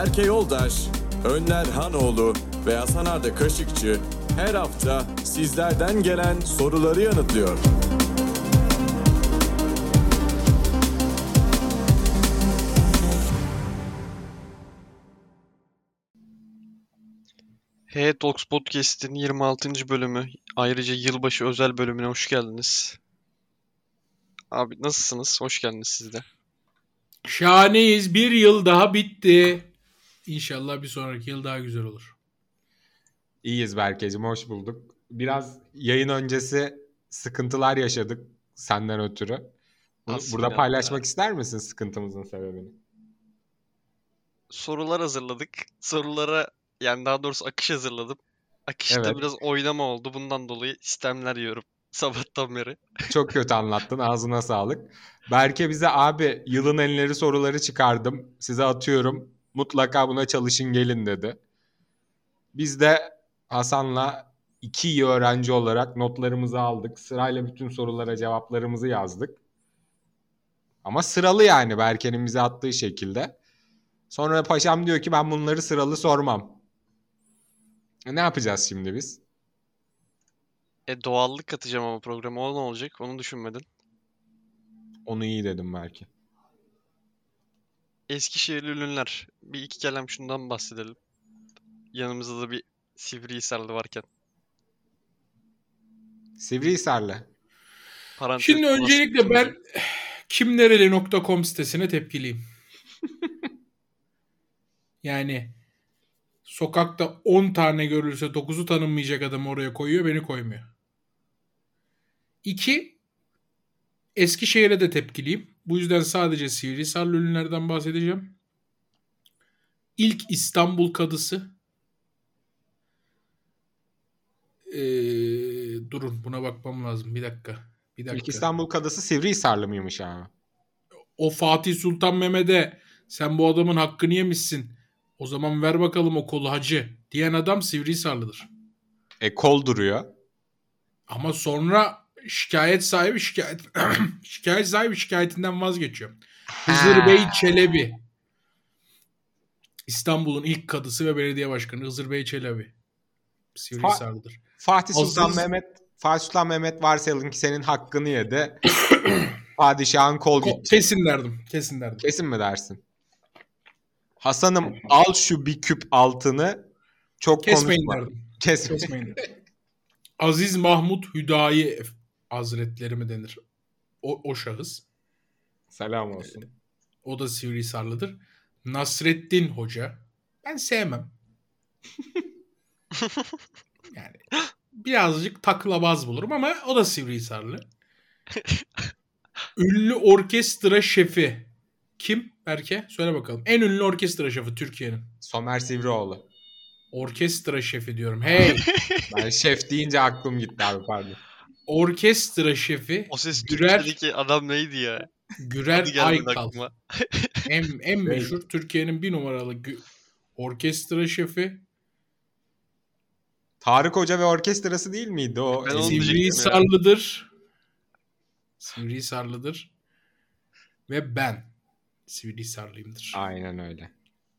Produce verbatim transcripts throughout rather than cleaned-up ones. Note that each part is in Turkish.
Berke Yoldaş, Önler Hanoğlu ve Hasan Arda Kaşıkçı her hafta sizlerden gelen soruları yanıtlıyor. Hey Talks Podcast'in yirmi altıncı bölümü, ayrıca yılbaşı özel bölümüne hoş geldiniz. Abi nasılsınız? Hoş geldiniz siz de. Şahaneyiz. Bir yıl daha bitti. İnşallah bir sonraki yıl daha güzel olur. İyiyiz Berkeciğim, hoş bulduk. Biraz yayın öncesi sıkıntılar yaşadık senden ötürü. Bunu Nasıl burada ya? paylaşmak ister misin sıkıntımızın sebebini? Sorular hazırladık. Sorulara, yani daha doğrusu akış hazırladım. Akışta Evet. biraz oynama oldu. Bundan dolayı sistemler yiyorum sabahtan beri. Çok kötü anlattın, ağzına sağlık. Berke bize abi yılın enleri soruları çıkardım, size atıyorum. Mutlaka buna çalışın gelin dedi. Biz de Hasan'la iki iyi öğrenci olarak notlarımızı aldık. Sırayla bütün sorulara cevaplarımızı yazdık. Ama sıralı yani Berke'nin bize attığı şekilde. Sonra paşam diyor ki ben bunları sıralı sormam. E ne yapacağız şimdi biz? E doğallık katacağım ama programa, o ne olacak? Onu düşünmedin. Onu iyi dedim belki. Eskişehirli ünlüler. Bir iki kelam şundan bahsedelim. Yanımızda da bir Sivrihisarlı varken. Sivrihisarlı. Parantez Şimdi nasıl öncelikle bütün ben bölüm? kimnereli nokta com sitesine tepkiliyim. Yani sokakta on tane görülse dokuzu tanınmayacak adamı oraya koyuyor, beni koymuyor. İki, Eskişehir'e de tepkiliyim. Bu yüzden sadece Sivrihisarlı ünlülerden bahsedeceğim. İlk İstanbul Kadısı. Ee, durun buna bakmam lazım. Bir dakika. Bir dakika. İlk İstanbul Kadısı Sivrihisarlı mıymış abi? O Fatih Sultan Mehmet'e sen bu adamın hakkını yemişsin, o zaman ver bakalım o kolu hacı diyen adam Sivrihisarlıdır. E kol duruyor. Ama sonra şikayet sahibi şikayet şikayet sahibi şikayetinden vazgeçiyor. Hızır Bey Çelebi. İstanbul'un ilk kadısı ve belediye başkanı Hızır Bey Çelebi. Sivrihisarlıdır. Fatih Sultan Aziz- Mehmet Fatih Sultan Mehmet varsayalım ki senin hakkını yedi. Padişahın kol Ko- gitti. kesin derdim. Kesin derdim. Kesin mi dersin? Hasan'ım al şu bir küp altını, çok Kesmeyin konuşma. derdim. Kesme. Kesmeyin derdim. Aziz Mahmut Hüdayi Hazretleri mi denir? O, o şahıs. Selam olsun. O da Sivrihisarlıdır. Nasreddin Hoca. Ben sevmem. Yani birazcık taklabaz bulurum ama o da Sivrihisarlı. Ünlü orkestra şefi. Kim Berke? Söyle bakalım. En ünlü orkestra şefi Türkiye'nin. Somer Sivrioğlu. Orkestra şefi diyorum. Hey! Ben şef deyince aklım gitti abi, pardon. Orkestra şefi O ses Gürer, Türkiye'deki adam neydi ya? Gürer Adı gelmedi Aykal. aklıma. En, en meşhur Türkiye'nin bir numaralı gü- orkestra şefi. Tarık Hoca ve orkestrası değil miydi o? Ben onu Eski- diyecektim ya. Sivrihisarlıdır. Sivrihisarlıdır. Ve ben Sivrihisarlıyımdır. Aynen öyle.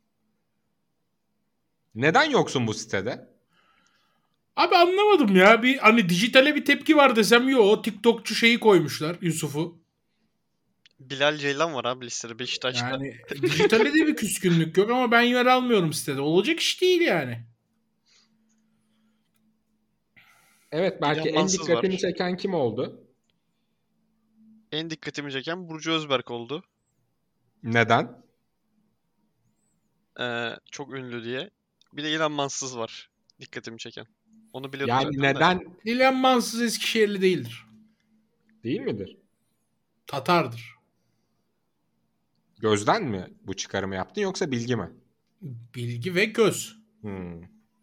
Neden yoksun bu sitede? Abi anlamadım ya. Bir hani dijitale bir tepki var desem yok. TikTokçu şeyi koymuşlar, Yusuf'u. Bilal Ceylan var abi listede Beşiktaş'ta. Yani dijitale de bir küskünlük yok ama ben yer almıyorum sitede. Olacak iş değil yani. Evet, belki en İnanılmazsız dikkatini var. çeken kim oldu? En dikkatimi çeken Burcu Özberk oldu. Neden? Ee, çok ünlü diye. Bir de İlhan Mansız var. Dikkatimi çeken. Onu biliyordum Yani zaten de. neden Dilan Mansız Eskişehirli değildir. değil midir? Tatardır. Gözden mi bu çıkarımı yaptın yoksa bilgi mi? Bilgi ve göz. Hmm.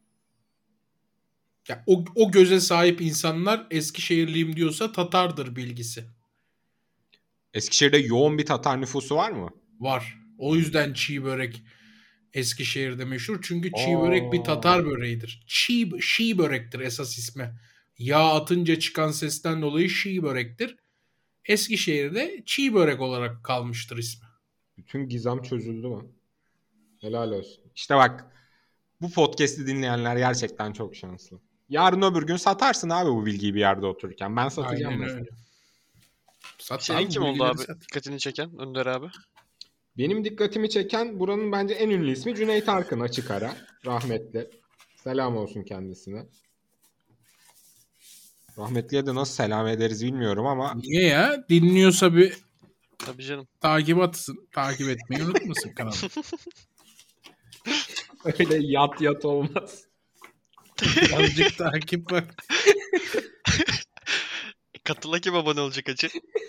Ya o, o göze sahip insanlar Eskişehirliyim diyorsa Tatardır bilgisi. Eskişehir'de yoğun bir Tatar nüfusu var mı? Var. O yüzden çiğ börek Eskişehir'de meşhur. Çünkü çiğ Aa. börek bir Tatar böreğidir. Çiğ, şi börektir esas ismi. Yağ atınca çıkan sesten dolayı şi börektir. Eskişehir'de çiğ börek olarak kalmıştır ismi. Bütün gizem çözüldü mü? Helal olsun. İşte bak, bu podcast'i dinleyenler gerçekten çok şanslı. Yarın öbür gün satarsın abi bu bilgiyi bir yerde otururken. Ben satacağım Aynen mesela. öyle. Sat Senin abi, kim bu oldu bilgileri abi sat. dikkatini çeken Önder abi? Benim dikkatimi çeken buranın bence en ünlü ismi Cüneyt Arkın, açık ara. Rahmetli. Selam olsun kendisine. Rahmetliye de nasıl selam ederiz bilmiyorum ama Niye ya? Dinliyorsa bir Tabii canım. takip atsın. Takip etmeyi unutmasın kanalı. öyle yat yat olmaz. Birazcık takip var. Katıla kim abone olacak acı?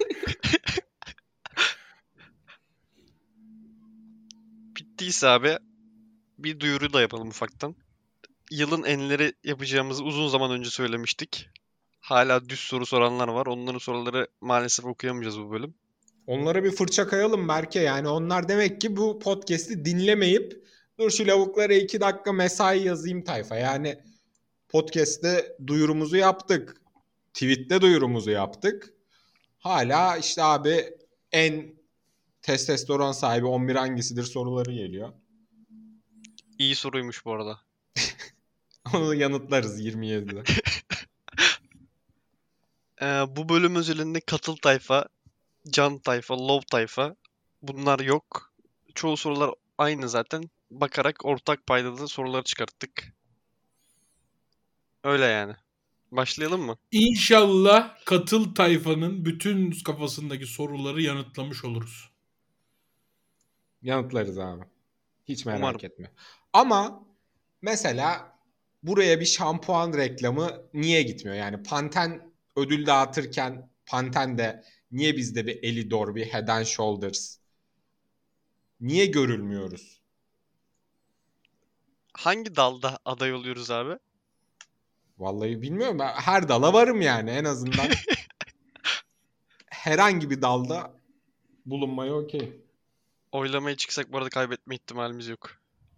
Bittiyse abi bir duyuru da yapalım ufaktan. Yılın enleri yapacağımızı uzun zaman önce söylemiştik. Hala düz soru soranlar var. Onların soruları maalesef okuyamayacağız bu bölüm. Onlara bir fırça kayalım Berke. Yani onlar demek ki bu podcast'i dinlemeyip dur şu lavuklara iki dakika mesai yazayım tayfa. Yani podcast'te duyurumuzu yaptık. Tweet'te duyurumuzu yaptık. Hala işte abi en testosteron sahibi on bir hangisidir soruları geliyor. İyi soruymuş bu arada. Onu yanıtlarız yirmi yedide. Ee, bu bölüm özelinde katıl tayfa, can tayfa, love tayfa bunlar yok. Çoğu sorular aynı zaten. Bakarak ortak paydada soruları çıkarttık. Öyle yani. Başlayalım mı? İnşallah katıl tayfanın bütün kafasındaki soruları yanıtlamış oluruz. Yanıtlarız abi. Hiç merak Umarım. etme. Ama mesela buraya bir şampuan reklamı niye gitmiyor? Yani Pantene ödül dağıtırken Pantene'de niye bizde bir Elidor, bir Head and Shoulders? Niye görülmüyoruz? Hangi dalda aday oluyoruz abi? Vallahi bilmiyorum. Ben her dala varım yani en azından. Herhangi bir dalda bulunmaya okey. Oylamaya çıksak bu arada kaybetme ihtimalimiz yok.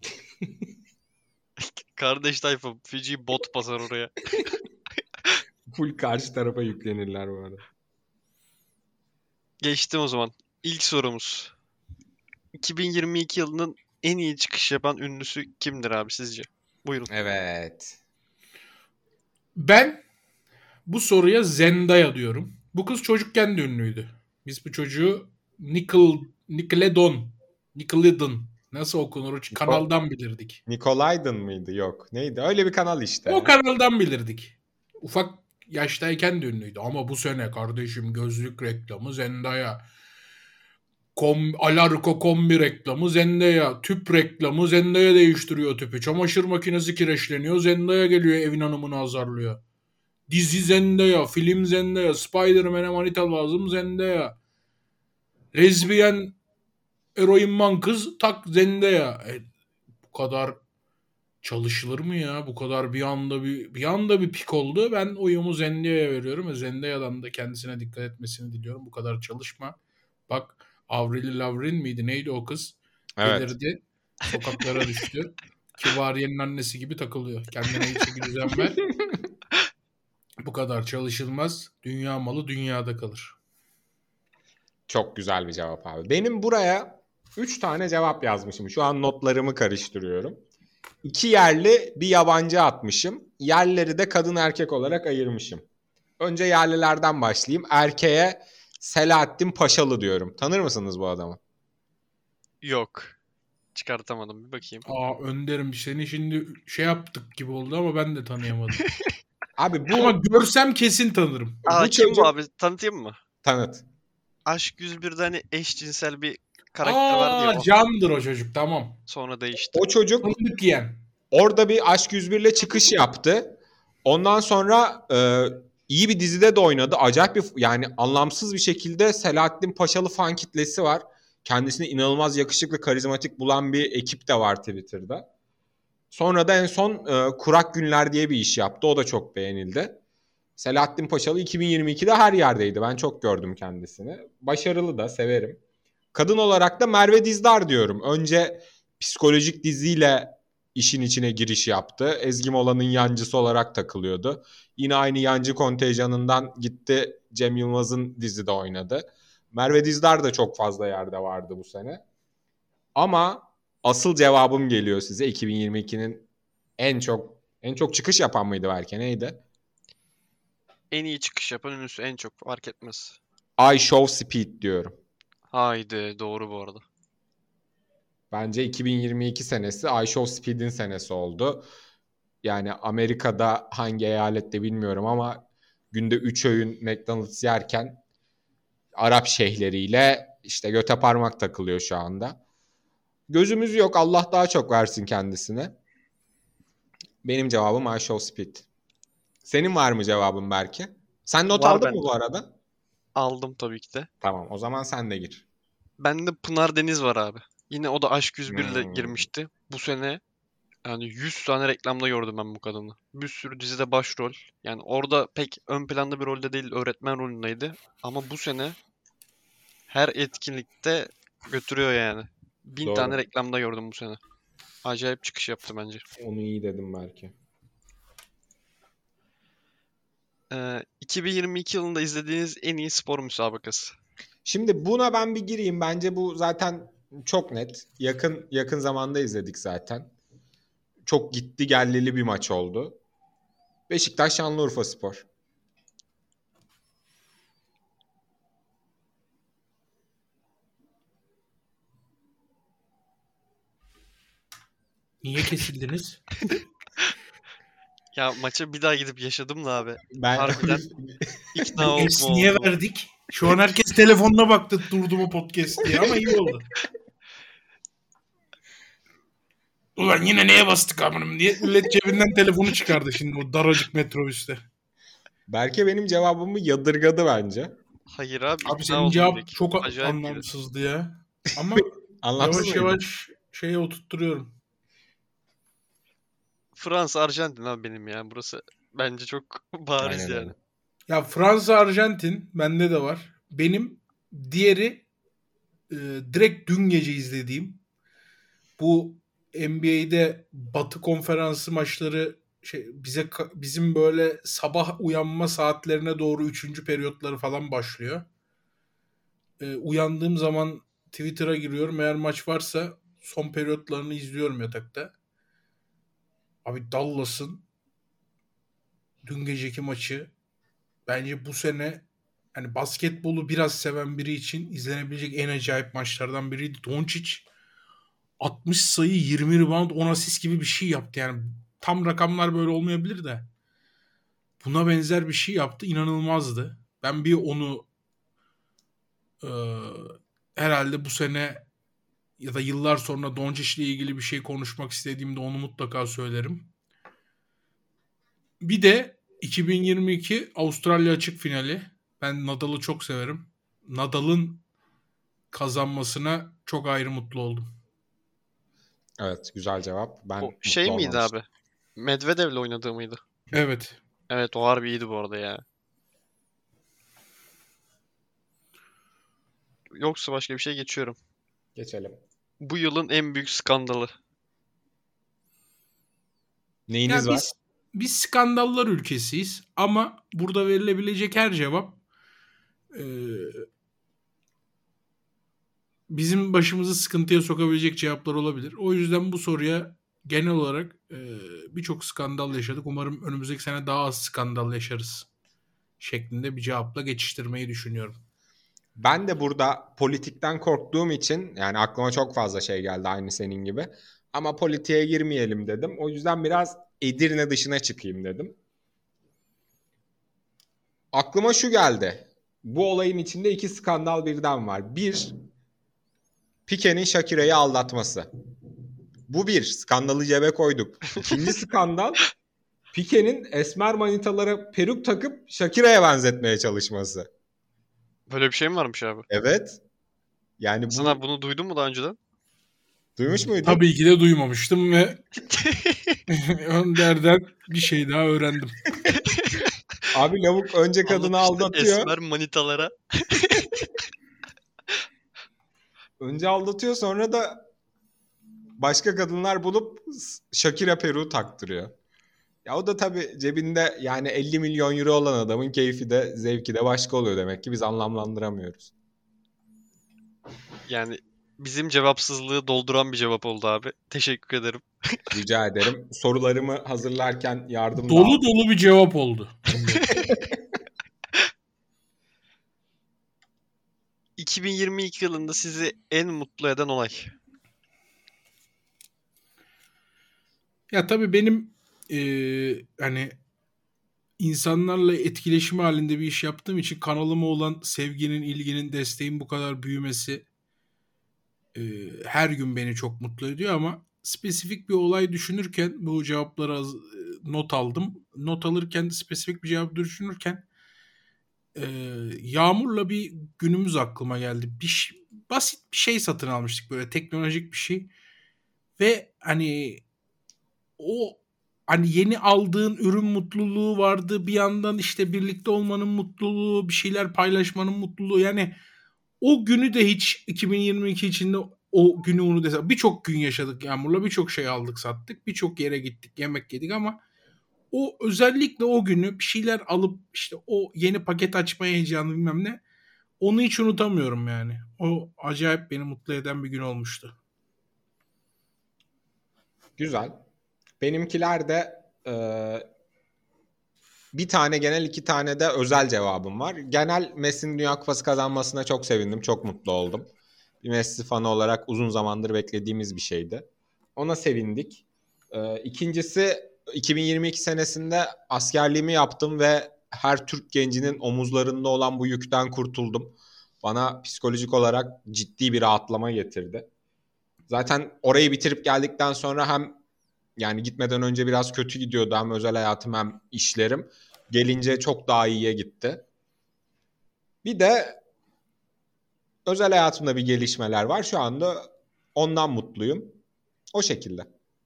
Kardeş tayfa Fiji bot basar oraya. Full karşı tarafa yüklenirler bu arada. Geçtim o zaman. İlk sorumuz. iki bin yirmi iki yılının en iyi çıkış yapan ünlüsü kimdir abi sizce? Buyurun. Evet. Ben bu soruya Zendaya diyorum. Bu kız çocukken de ünlüydü. Biz bu çocuğu Nickel, Nickelodeon, Nickelodeon nasıl okunur? Kanaldan bilirdik. Nicolaydın mıydı? Yok. Neydi? Öyle bir kanal işte. O kanaldan bilirdik. Ufak yaştayken de ünlüydü. Ama bu sene kardeşim gözlük reklamı Zendaya. Kom, Alarko kombi reklamı Zendaya. Tüp reklamı Zendaya değiştiriyor tüpü. Çamaşır makinesi kireçleniyor. Zendaya geliyor evin hanımını azarlıyor. Dizi Zendaya. Film Zendaya. Spider-Man'e manita lazım Zendaya. Lezbiyen eroin man kız tak Zendaya. E, bu kadar çalışılır mı ya? Bu kadar bir anda bir bir anda bir pik oldu. Ben oyumu Zendaya'ya veriyorum ve Zendaya'dan da kendisine dikkat etmesini diliyorum. Bu kadar çalışma. Bak Avril Lavigne miydi? Neydi o kız? Evet. Delirdi. Sokaklara düştü. Kibariye'nin annesi gibi takılıyor. Kendine hiç çeki düzen ver. Bu kadar çalışılmaz. Dünya malı dünyada kalır. Çok güzel bir cevap abi. Benim buraya üç tane cevap yazmışım. Şu an notlarımı karıştırıyorum. İki yerli bir yabancı atmışım. Yerleri de kadın erkek olarak ayırmışım. Önce yerlilerden başlayayım. Erkeğe Selahattin Paşalı diyorum. Tanır mısınız bu adamı? Yok. Çıkartamadım. Bir bakayım. Aa Önder'im seni şimdi şey yaptık gibi oldu ama ben de tanıyamadım. Abi bu Ama görsem kesin tanırım. Aa bu kim çocuk- bu abi? Tanıtayım mı? tanıt. Aşk yüz birde hani eşcinsel bir karakter vardı ya. Aa o candır o çocuk tamam. Sonra değişti. O çocuk Fındık yiyen. orada bir Aşk yüz bir ile çıkış yaptı. Ondan sonra e, iyi bir dizide de oynadı. Acayip bir yani anlamsız bir şekilde Selahattin Paşalı fan kitlesi var. Kendisini inanılmaz yakışıklı, karizmatik bulan bir ekip de var Twitter'da. Sonra da en son e, Kurak Günler diye bir iş yaptı. O da çok beğenildi. Selahattin Paşalı iki bin yirmi ikide her yerdeydi. Ben çok gördüm kendisini. Başarılı da, severim. Kadın olarak da Merve Dizdar diyorum. Önce psikolojik diziyle işin içine giriş yaptı. Ezgi Mola'nın yancısı olarak takılıyordu. Yine aynı yancı kontenjanından gitti Cem Yılmaz'ın dizide oynadı. Merve Dizdar da çok fazla yerde vardı bu sene. Ama asıl cevabım geliyor size. iki bin yirmi ikinin en çok en çok çıkış yapan mıydı belki? Neydi? En iyi çıkış yapan ünlüsü en çok fark etmez. I Show Speed diyorum. Haydi doğru bu arada. Bence iki bin yirmi iki senesi I Show Speed'in senesi oldu. Yani Amerika'da hangi eyalette bilmiyorum ama günde üç öğün McDonald's yerken Arap şeyhleriyle işte göte parmak takılıyor şu anda. Gözümüz yok. Allah daha çok versin kendisine. Benim cevabım I Show Speed. Senin var mı cevabın Berke? Sen not Var aldın bende. mı bu arada? Aldım tabii ki de. Tamam, o zaman sen de gir. Bende Pınar Deniz var abi. Yine o da Aşk yüz bir ile Hmm. girmişti. Bu sene yani yüz tane reklamda gördüm ben bu kadını. Bir sürü dizide başrol. Yani orada pek ön planda bir rolde değil, öğretmen rolündeydi. Ama bu sene her etkinlikte götürüyor yani. Bin Doğru. tane reklamda gördüm bu sene. Acayip çıkış yaptı bence. Onu iyi dedim belki. Ee, iki bin yirmi iki yılında izlediğiniz en iyi spor müsabakası. Şimdi buna ben bir gireyim. Bence bu zaten çok net. Yakın yakın zamanda izledik zaten. Çok gitti gellili bir maç oldu. Beşiktaş Şanlıurfaspor. Niye kesildiniz? Ya maça bir daha gidip yaşadım da abi. Ben Harbiden ikna oldum. Eps niye oldu. verdik? Şu an herkes telefonuna baktı durdu mu podcast diye ama iyi oldu. Ulan yine neye bastık amınım diye millet cebinden telefonu çıkardı şimdi o daracık metrobüste. Berke benim cevabımı yadırgadı bence. Hayır abi. Abi ikna senin oldum cevap direkt. çok Acayip iyiydi. anlamsızdı ya. Ama Anlamsız yavaş mıydı? yavaş şeye oturtturuyorum. Fransa, Arjantin abi benim ya. Burası bence çok bariz Aynen yani. öyle. Ya Fransa Arjantin bende de var. Benim diğeri e, direkt dün gece izlediğim bu N B A'de Batı konferansı maçları şey bize bizim böyle sabah uyanma saatlerine doğru üçüncü periyotları falan başlıyor. E, uyandığım zaman Twitter'a giriyorum. Eğer maç varsa son periyotlarını izliyorum yatakta. Abi Dallas'ın dün geceki maçı bence bu sene hani basketbolu biraz seven biri için izlenebilecek en acayip maçlardan biriydi. Doncic altmış sayı, yirmi rebound, on asist gibi bir şey yaptı. Yani tam rakamlar böyle olmayabilir de buna benzer bir şey yaptı. İnanılmazdı. Ben bir onu e, herhalde bu sene ya da yıllar sonra Doncic ile ilgili bir şey konuşmak istediğimde onu mutlaka söylerim. Bir de iki bin yirmi iki Avustralya açık finali. Ben Nadal'ı çok severim. Nadal'ın kazanmasına çok ayrı mutlu oldum. Evet, güzel cevap. Ben O mutlu şey miydi olmamıştım. abi? Medvedev'le oynadığı mıydı? Evet. Evet, o harbi iyiydi bu arada ya. Yoksa başka bir şey geçiyorum. Geçelim. Bu yılın en büyük skandalı. Neyiniz Ya var? biz biz skandallar ülkesiyiz ama burada verilebilecek her cevap e, bizim başımızı sıkıntıya sokabilecek cevaplar olabilir. O yüzden bu soruya genel olarak e, birçok skandal yaşadık. Umarım önümüzdeki sene daha az skandal yaşarız şeklinde bir cevapla geçiştirmeyi düşünüyorum. Ben de burada politikten korktuğum için yani aklıma çok fazla şey geldi aynı senin gibi. Ama politiğe girmeyelim dedim. O yüzden biraz Edirne dışına çıkayım dedim. Aklıma şu geldi. Bu olayın içinde iki skandal birden var. Bir, Pique'nin Shakira'yı aldatması. Bu bir. Skandalı cebe koyduk. İkinci skandal, Pique'nin esmer manitalara peruk takıp Shakira'ya benzetmeye çalışması. Böyle bir şey mi varmış abi? Evet. Yani bu... Sana bunu duydun mu daha önceden? Duymuş muydun? Tabii ki de duymamıştım ve Önder'den bir şey daha öğrendim. Abi lavuk önce kadını Anlat işte aldatıyor. esmer manitalara. Önce aldatıyor, sonra da başka kadınlar bulup Shakira peruğu taktırıyor. Ya o da tabii cebinde yani elli milyon euro olan adamın keyfi de zevki de başka oluyor demek ki biz anlamlandıramıyoruz. Yani bizim cevapsızlığı dolduran bir cevap oldu abi. Teşekkür ederim. Rica ederim. Sorularımı hazırlarken yardım da Dolu aldım. dolu bir cevap oldu. iki bin yirmi iki yılında sizi en mutlu eden olay. Ya tabii benim eee, hani insanlarla etkileşim halinde bir iş yaptığım için kanalıma olan sevginin, ilginin, desteğin bu kadar büyümesi eee, her gün beni çok mutlu ediyor ama spesifik bir olay düşünürken bu cevapları az- not aldım. Not alırken de spesifik bir cevap düşünürken eee, Yağmur'la bir günümüz aklıma geldi. Bir ş- basit bir şey satın almıştık, böyle teknolojik bir şey ve hani o hani yeni aldığın ürün mutluluğu vardı. Bir yandan işte birlikte olmanın mutluluğu, bir şeyler paylaşmanın mutluluğu. Yani o günü de hiç iki bin yirmi iki içinde o günü onu desem. Birçok gün yaşadık Yağmur'la. Birçok şey aldık sattık. Birçok yere gittik, yemek yedik ama o özellikle o günü bir şeyler alıp işte o yeni paket açma heyecanı bilmem ne. Onu hiç unutamıyorum yani. O acayip beni mutlu eden bir gün olmuştu. Güzel. Benimkiler de e, bir tane genel, iki tane de özel cevabım var. Genel, Messi'nin Dünya Kupası kazanmasına çok sevindim. Çok mutlu oldum. Bir Messi fanı olarak uzun zamandır beklediğimiz bir şeydi. Ona sevindik. E, ikincisi, iki bin yirmi iki senesinde askerliğimi yaptım ve her Türk gencinin omuzlarında olan bu yükten kurtuldum. Bana psikolojik olarak ciddi bir rahatlama getirdi. Zaten orayı bitirip geldikten sonra hem, yani gitmeden önce biraz kötü gidiyordu hem özel hayatım hem işlerim. Gelince çok daha iyiye gitti. Bir de özel hayatımda bir gelişmeler var. Şu anda ondan mutluyum. O şekilde.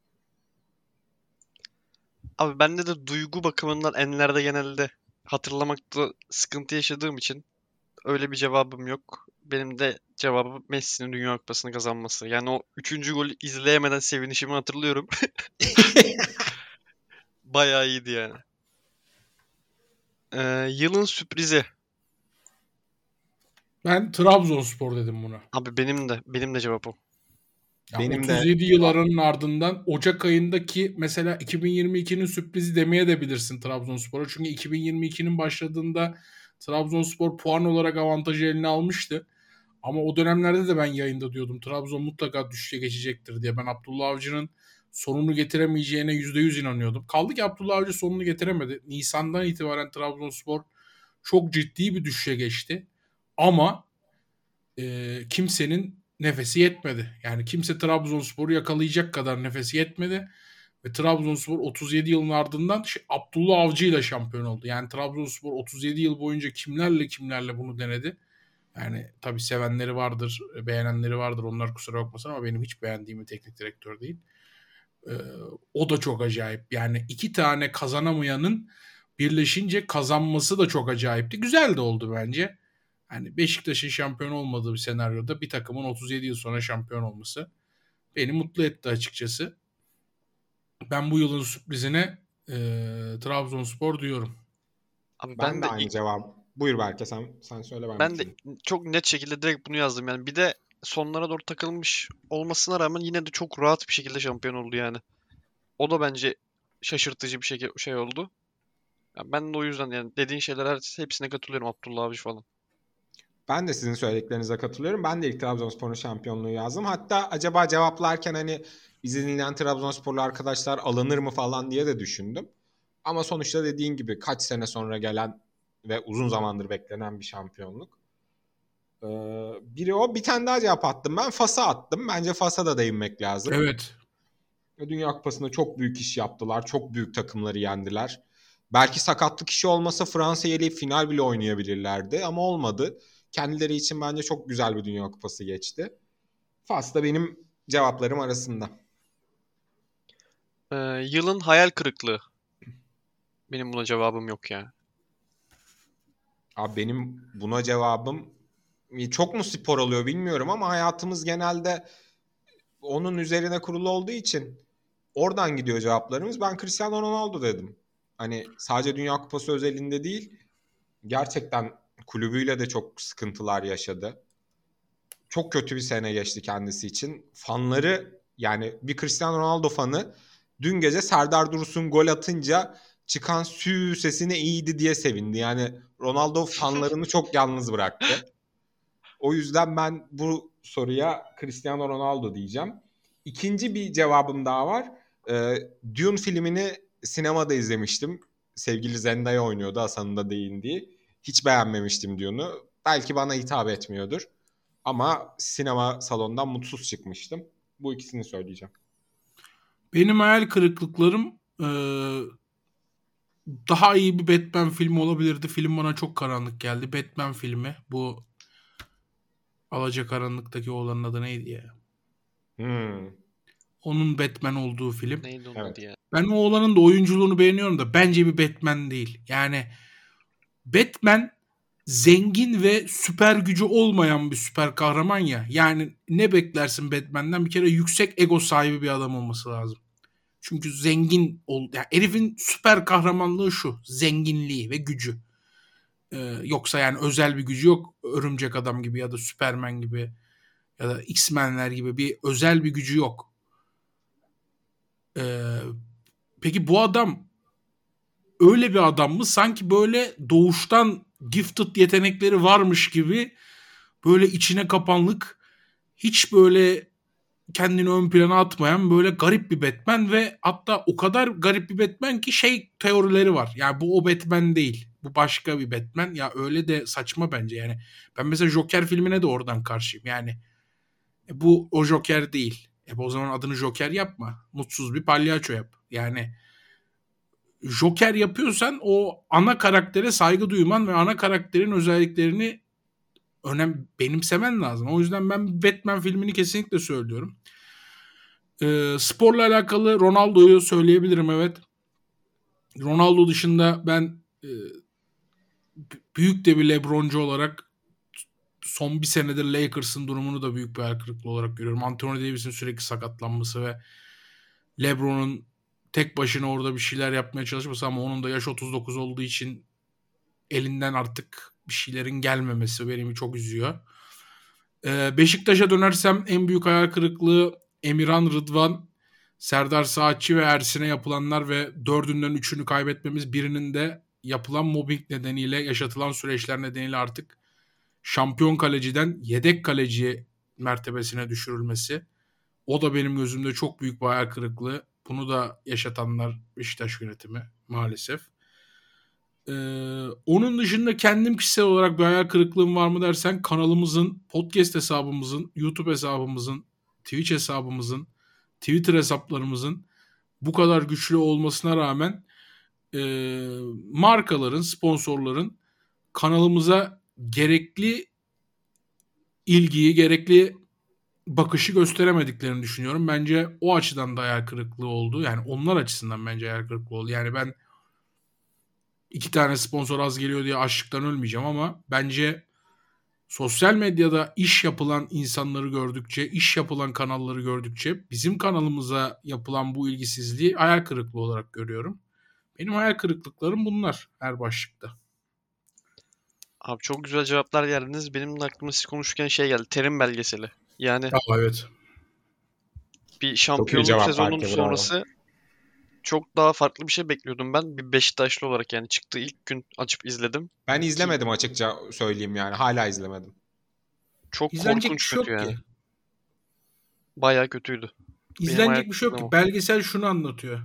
Abi bende de duygu bakımından enlerde genelde hatırlamakta sıkıntı yaşadığım için öyle bir cevabım yok. Benim de cevabım Messi'nin Dünya Kupası'nı kazanması. Yani o üçüncü golü izleyemeden sevinişimi hatırlıyorum. Bayağı iyiydi yani. Ee, yılın sürprizi. Ben Trabzonspor dedim buna. Abi benim de benim de cevap o. Ya Benim de otuz yedi yıl aranın ardından Ocak ayındaki mesela iki bin yirmi ikinin sürprizi demeye de bilirsin Trabzonspor'a. Çünkü iki bin yirmi ikinin başladığında Trabzonspor puan olarak avantajı eline almıştı. Ama o dönemlerde de ben yayında diyordum Trabzon mutlaka düşüşe geçecektir diye. Ben Abdullah Avcı'nın sonunu getiremeyeceğine yüzde yüz inanıyordum. Kaldı ki Abdullah Avcı sonunu getiremedi. Nisan'dan itibaren Trabzonspor çok ciddi bir düşüşe geçti. Ama e, kimsenin nefesi yetmedi. Yani kimse Trabzonspor'u yakalayacak kadar nefesi yetmedi. Ve Trabzonspor otuz yedi yılın ardından şey, Abdullah Avcı ile şampiyon oldu. Yani Trabzonspor otuz yedi yıl boyunca kimlerle kimlerle bunu denedi. Yani tabii sevenleri vardır, beğenenleri vardır. Onlar kusura bakmasın ama benim hiç beğendiğim bir teknik direktör değil. Ee, o da çok acayip. Yani iki tane kazanamayanın birleşince kazanması da çok acayipti. Güzel de oldu bence. Hani Beşiktaş'ın şampiyon olmadığı bir senaryoda bir takımın otuz yedi yıl sonra şampiyon olması beni mutlu etti açıkçası. Ben bu yılın sürprizine e, Trabzonspor diyorum. Abi ben ben de de aynı ilk- cevap. Buyur Berke, sen sen söyle ben ben de bitireyim. çok net şekilde direkt bunu yazdım yani. Bir de sonlara doğru takılmış olmasına rağmen yine de çok rahat bir şekilde şampiyon oldu yani. O da bence şaşırtıcı bir şey, şey oldu. Ya ben de o yüzden yani dediğin şeyler her- hepsine katılıyorum, Abdullah Avcı falan. Ben de sizin söylediklerinize katılıyorum. Ben de ilk Trabzonspor'un şampiyonluğu yazdım. Hatta acaba cevaplarken hani bizi dinleyen Trabzonsporlu arkadaşlar alınır mı falan diye de düşündüm. Ama sonuçta dediğin gibi kaç sene sonra gelen ve uzun zamandır beklenen bir şampiyonluk. Ee, biri o. Bir tane daha cevap attım ben. Fas'a attım. Bence Fas'a da değinmek lazım. Evet. Dünya Kupası'nda çok büyük iş yaptılar. Çok büyük takımları yendiler. Belki sakatlık işi olmasa Fransa'yı eleyip final bile oynayabilirlerdi ama olmadı. Kendileri için bence çok güzel bir Dünya Kupası geçti. Fas da benim cevaplarım arasında. Ee, yılın hayal kırıklığı. Benim buna cevabım yok ya. Abi benim buna cevabım çok mu spor oluyor bilmiyorum ama hayatımız genelde onun üzerine kurulu olduğu için oradan gidiyor cevaplarımız. Ben Cristiano Ronaldo dedim. Hani sadece Dünya Kupası özelinde değil, gerçekten kulübüyle de çok sıkıntılar yaşadı. çok kötü bir sene geçti kendisi için. Fanları, yani bir Cristiano Ronaldo fanı dün gece Serdar Dursun gol atınca çıkan sü sesine iyiydi diye sevindi. Yani Ronaldo fanlarını çok yalnız bıraktı. O yüzden ben bu soruya Cristiano Ronaldo diyeceğim. İkinci bir cevabım daha var. Ee, Dune filmini sinemada izlemiştim. Sevgili Zendaya oynuyordu, Hasan'ın da değindiği. Hiç beğenmemiştim Dune'u. Belki bana hitap etmiyordur. Ama sinema salonundan mutsuz çıkmıştım. Bu ikisini söyleyeceğim. Benim hayal kırıklıklarım eee, daha iyi bir Batman filmi olabilirdi. Film bana çok karanlık geldi. Batman filmi. Bu Alacakaranlık'taki oğlanın adı neydi ya? Hmm. Onun Batman olduğu film. Neydi onun Evet. adı ya? Ben o oğlanın da oyunculuğunu beğeniyorum da bence bir Batman değil. Yani Batman zengin ve süper gücü olmayan bir süper kahraman ya. Yani ne beklersin Batman'den? Bir kere yüksek ego sahibi bir adam olması lazım. Çünkü zengin ol, yani herifin süper kahramanlığı şu: zenginliği ve gücü. Ee, yoksa yani özel bir gücü yok. Örümcek Adam gibi ya da Superman gibi ya da X-Men'ler gibi bir özel bir gücü yok. Ee, peki bu adam öyle bir adam mı? Sanki böyle doğuştan gifted yetenekleri varmış gibi, böyle içine kapanlık, hiç böyle kendini ön plana atmayan böyle garip bir Batman ve hatta o kadar garip bir Batman ki şey teorileri var. Yani bu o Batman değil. Bu başka bir Batman. Ya öyle de saçma bence yani. Ben mesela Joker filmine de oradan karşıyım. Yani e, bu o Joker değil. E, o zaman adını Joker yapma. Mutsuz bir palyaço yap. Yani Joker yapıyorsan o ana karaktere saygı duyman ve ana karakterin özelliklerini önem benimsemen lazım. O yüzden ben Batman filmini kesinlikle söylüyorum. Ee, sporla alakalı Ronaldo'yu söyleyebilirim, evet. Ronaldo dışında ben e, büyük de bir LeBroncu olarak son bir senedir Lakers'ın durumunu da büyük bir hayal kırıklığı olarak görüyorum. Anthony Davis'in sürekli sakatlanması ve LeBron'un tek başına orada bir şeyler yapmaya çalışması, ama onun da yaş otuz dokuz olduğu için elinden artık bir şeylerin gelmemesi beni çok üzüyor. Ee, Beşiktaş'a dönersem en büyük hayal kırıklığı Emirhan, Rıdvan, Serdar Saatçi ve Ersin'e yapılanlar ve dördünden üçünü kaybetmemiz, birinin de yapılan mobbing nedeniyle, yaşatılan süreçler nedeniyle artık şampiyon kaleciden yedek kaleci mertebesine düşürülmesi. O da benim gözümde çok büyük bir hayal kırıklığı. Bunu da yaşatanlar Beşiktaş yönetimi maalesef. Ee, onun dışında kendim kişisel olarak bir hayal kırıklığım var mı dersen, kanalımızın, podcast hesabımızın, YouTube hesabımızın, Twitch hesabımızın, Twitter hesaplarımızın bu kadar güçlü olmasına rağmen e, markaların, sponsorların kanalımıza gerekli ilgiyi, gerekli bakışı gösteremediklerini düşünüyorum. Bence o açıdan da hayal kırıklığı oldu. Yani onlar açısından bence hayal kırıklığı oldu. Yani ben iki tane sponsor az geliyor diye açlıktan ölmeyeceğim, ama bence sosyal medyada iş yapılan insanları gördükçe, iş yapılan kanalları gördükçe bizim kanalımıza yapılan bu ilgisizliği hayal kırıklığı olarak görüyorum. Benim hayal kırıklıklarım bunlar her başlıkta. Abi çok güzel cevaplar geldiniz. Benim de aklıma siz konuşurken şey geldi. Terim belgeseli. Yani Aa, evet. bir Çok iyi şampiyonluk cevap sezonunun Berke, bravo. sonrası çok daha farklı bir şey bekliyordum ben. Bir Beşiktaşlı olarak yani çıktığı ilk gün açıp izledim. Ben izlemedim açıkça söyleyeyim yani. Hala izlemedim. Çok İzlenecek bir korkunç şey yok kötü yani. ki. Bayağı kötüydü. Benim İzlenecek hayal bir şey yok ki. kırıklığım o. Belgesel şunu anlatıyor: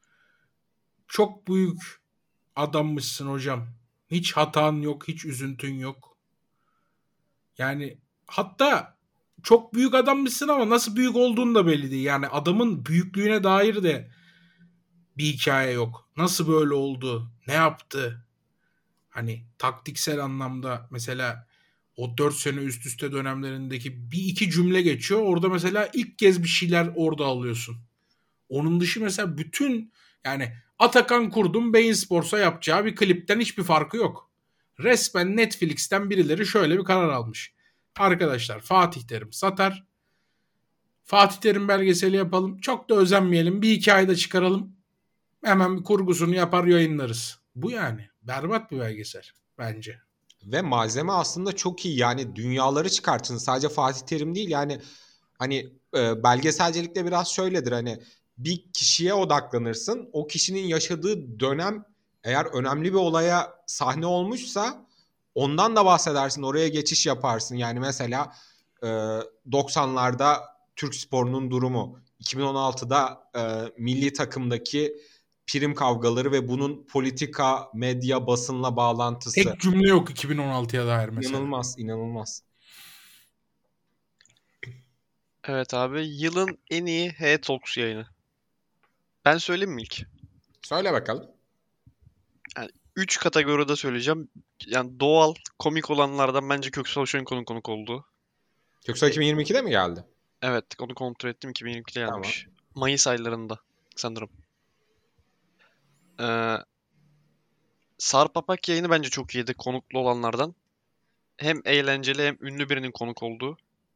çok büyük adammışsın hocam. Hiç hatan yok, hiç üzüntün yok. Yani hatta çok büyük adammışsın ama nasıl büyük olduğun da belli değil. Yani adamın büyüklüğüne dair de bir hikaye yok. Nasıl böyle oldu? Ne yaptı? Hani taktiksel anlamda mesela o dört sene üst üste dönemlerindeki bir iki cümle geçiyor. Orada mesela ilk kez bir şeyler orada alıyorsun. Onun dışı mesela bütün, yani Atakan Kurdun Bein Sports'a yapacağı bir klipten hiçbir farkı yok. Resmen Netflix'ten birileri şöyle bir karar almış: arkadaşlar, Fatih Terim satar. Fatih Terim belgeseli yapalım. Çok da özenmeyelim. Bir iki ayda çıkaralım. Hemen bir kurgusunu yapar yayınlarız. Bu yani. Berbat bir belgesel bence. Ve malzeme aslında çok iyi. Yani dünyaları çıkartın. Sadece Fatih Terim değil. Yani hani e, belgeselcilikte biraz şöyledir. Hani bir kişiye odaklanırsın. O kişinin yaşadığı dönem eğer önemli bir olaya sahne olmuşsa ondan da bahsedersin. Oraya geçiş yaparsın. Yani mesela e, doksanlarda Türk sporunun durumu, iki bin on altıda e, milli takımdaki prim kavgaları ve bunun politika, medya, basınla bağlantısı. Tek cümle yok iki bin on altıya dair mesela. İnanılmaz, inanılmaz. Evet abi, yılın en iyi H-Talks yayını. Ben söyleyeyim mi ilk? Söyle bakalım. Üç kategoride söyleyeceğim. Yani doğal, komik olanlardan bence Köksal Şenkol'un konuk olduğu. Köksal iki bin yirmi ikide mi geldi? Evet, onu kontrol ettim. iki bin yirmi ikide Tamam. gelmiş. Mayıs aylarında sanırım. Ee, Sarp Apak yayını bence çok iyiydi konuklu olanlardan. Hem eğlenceli hem ünlü birinin konuk olduğu.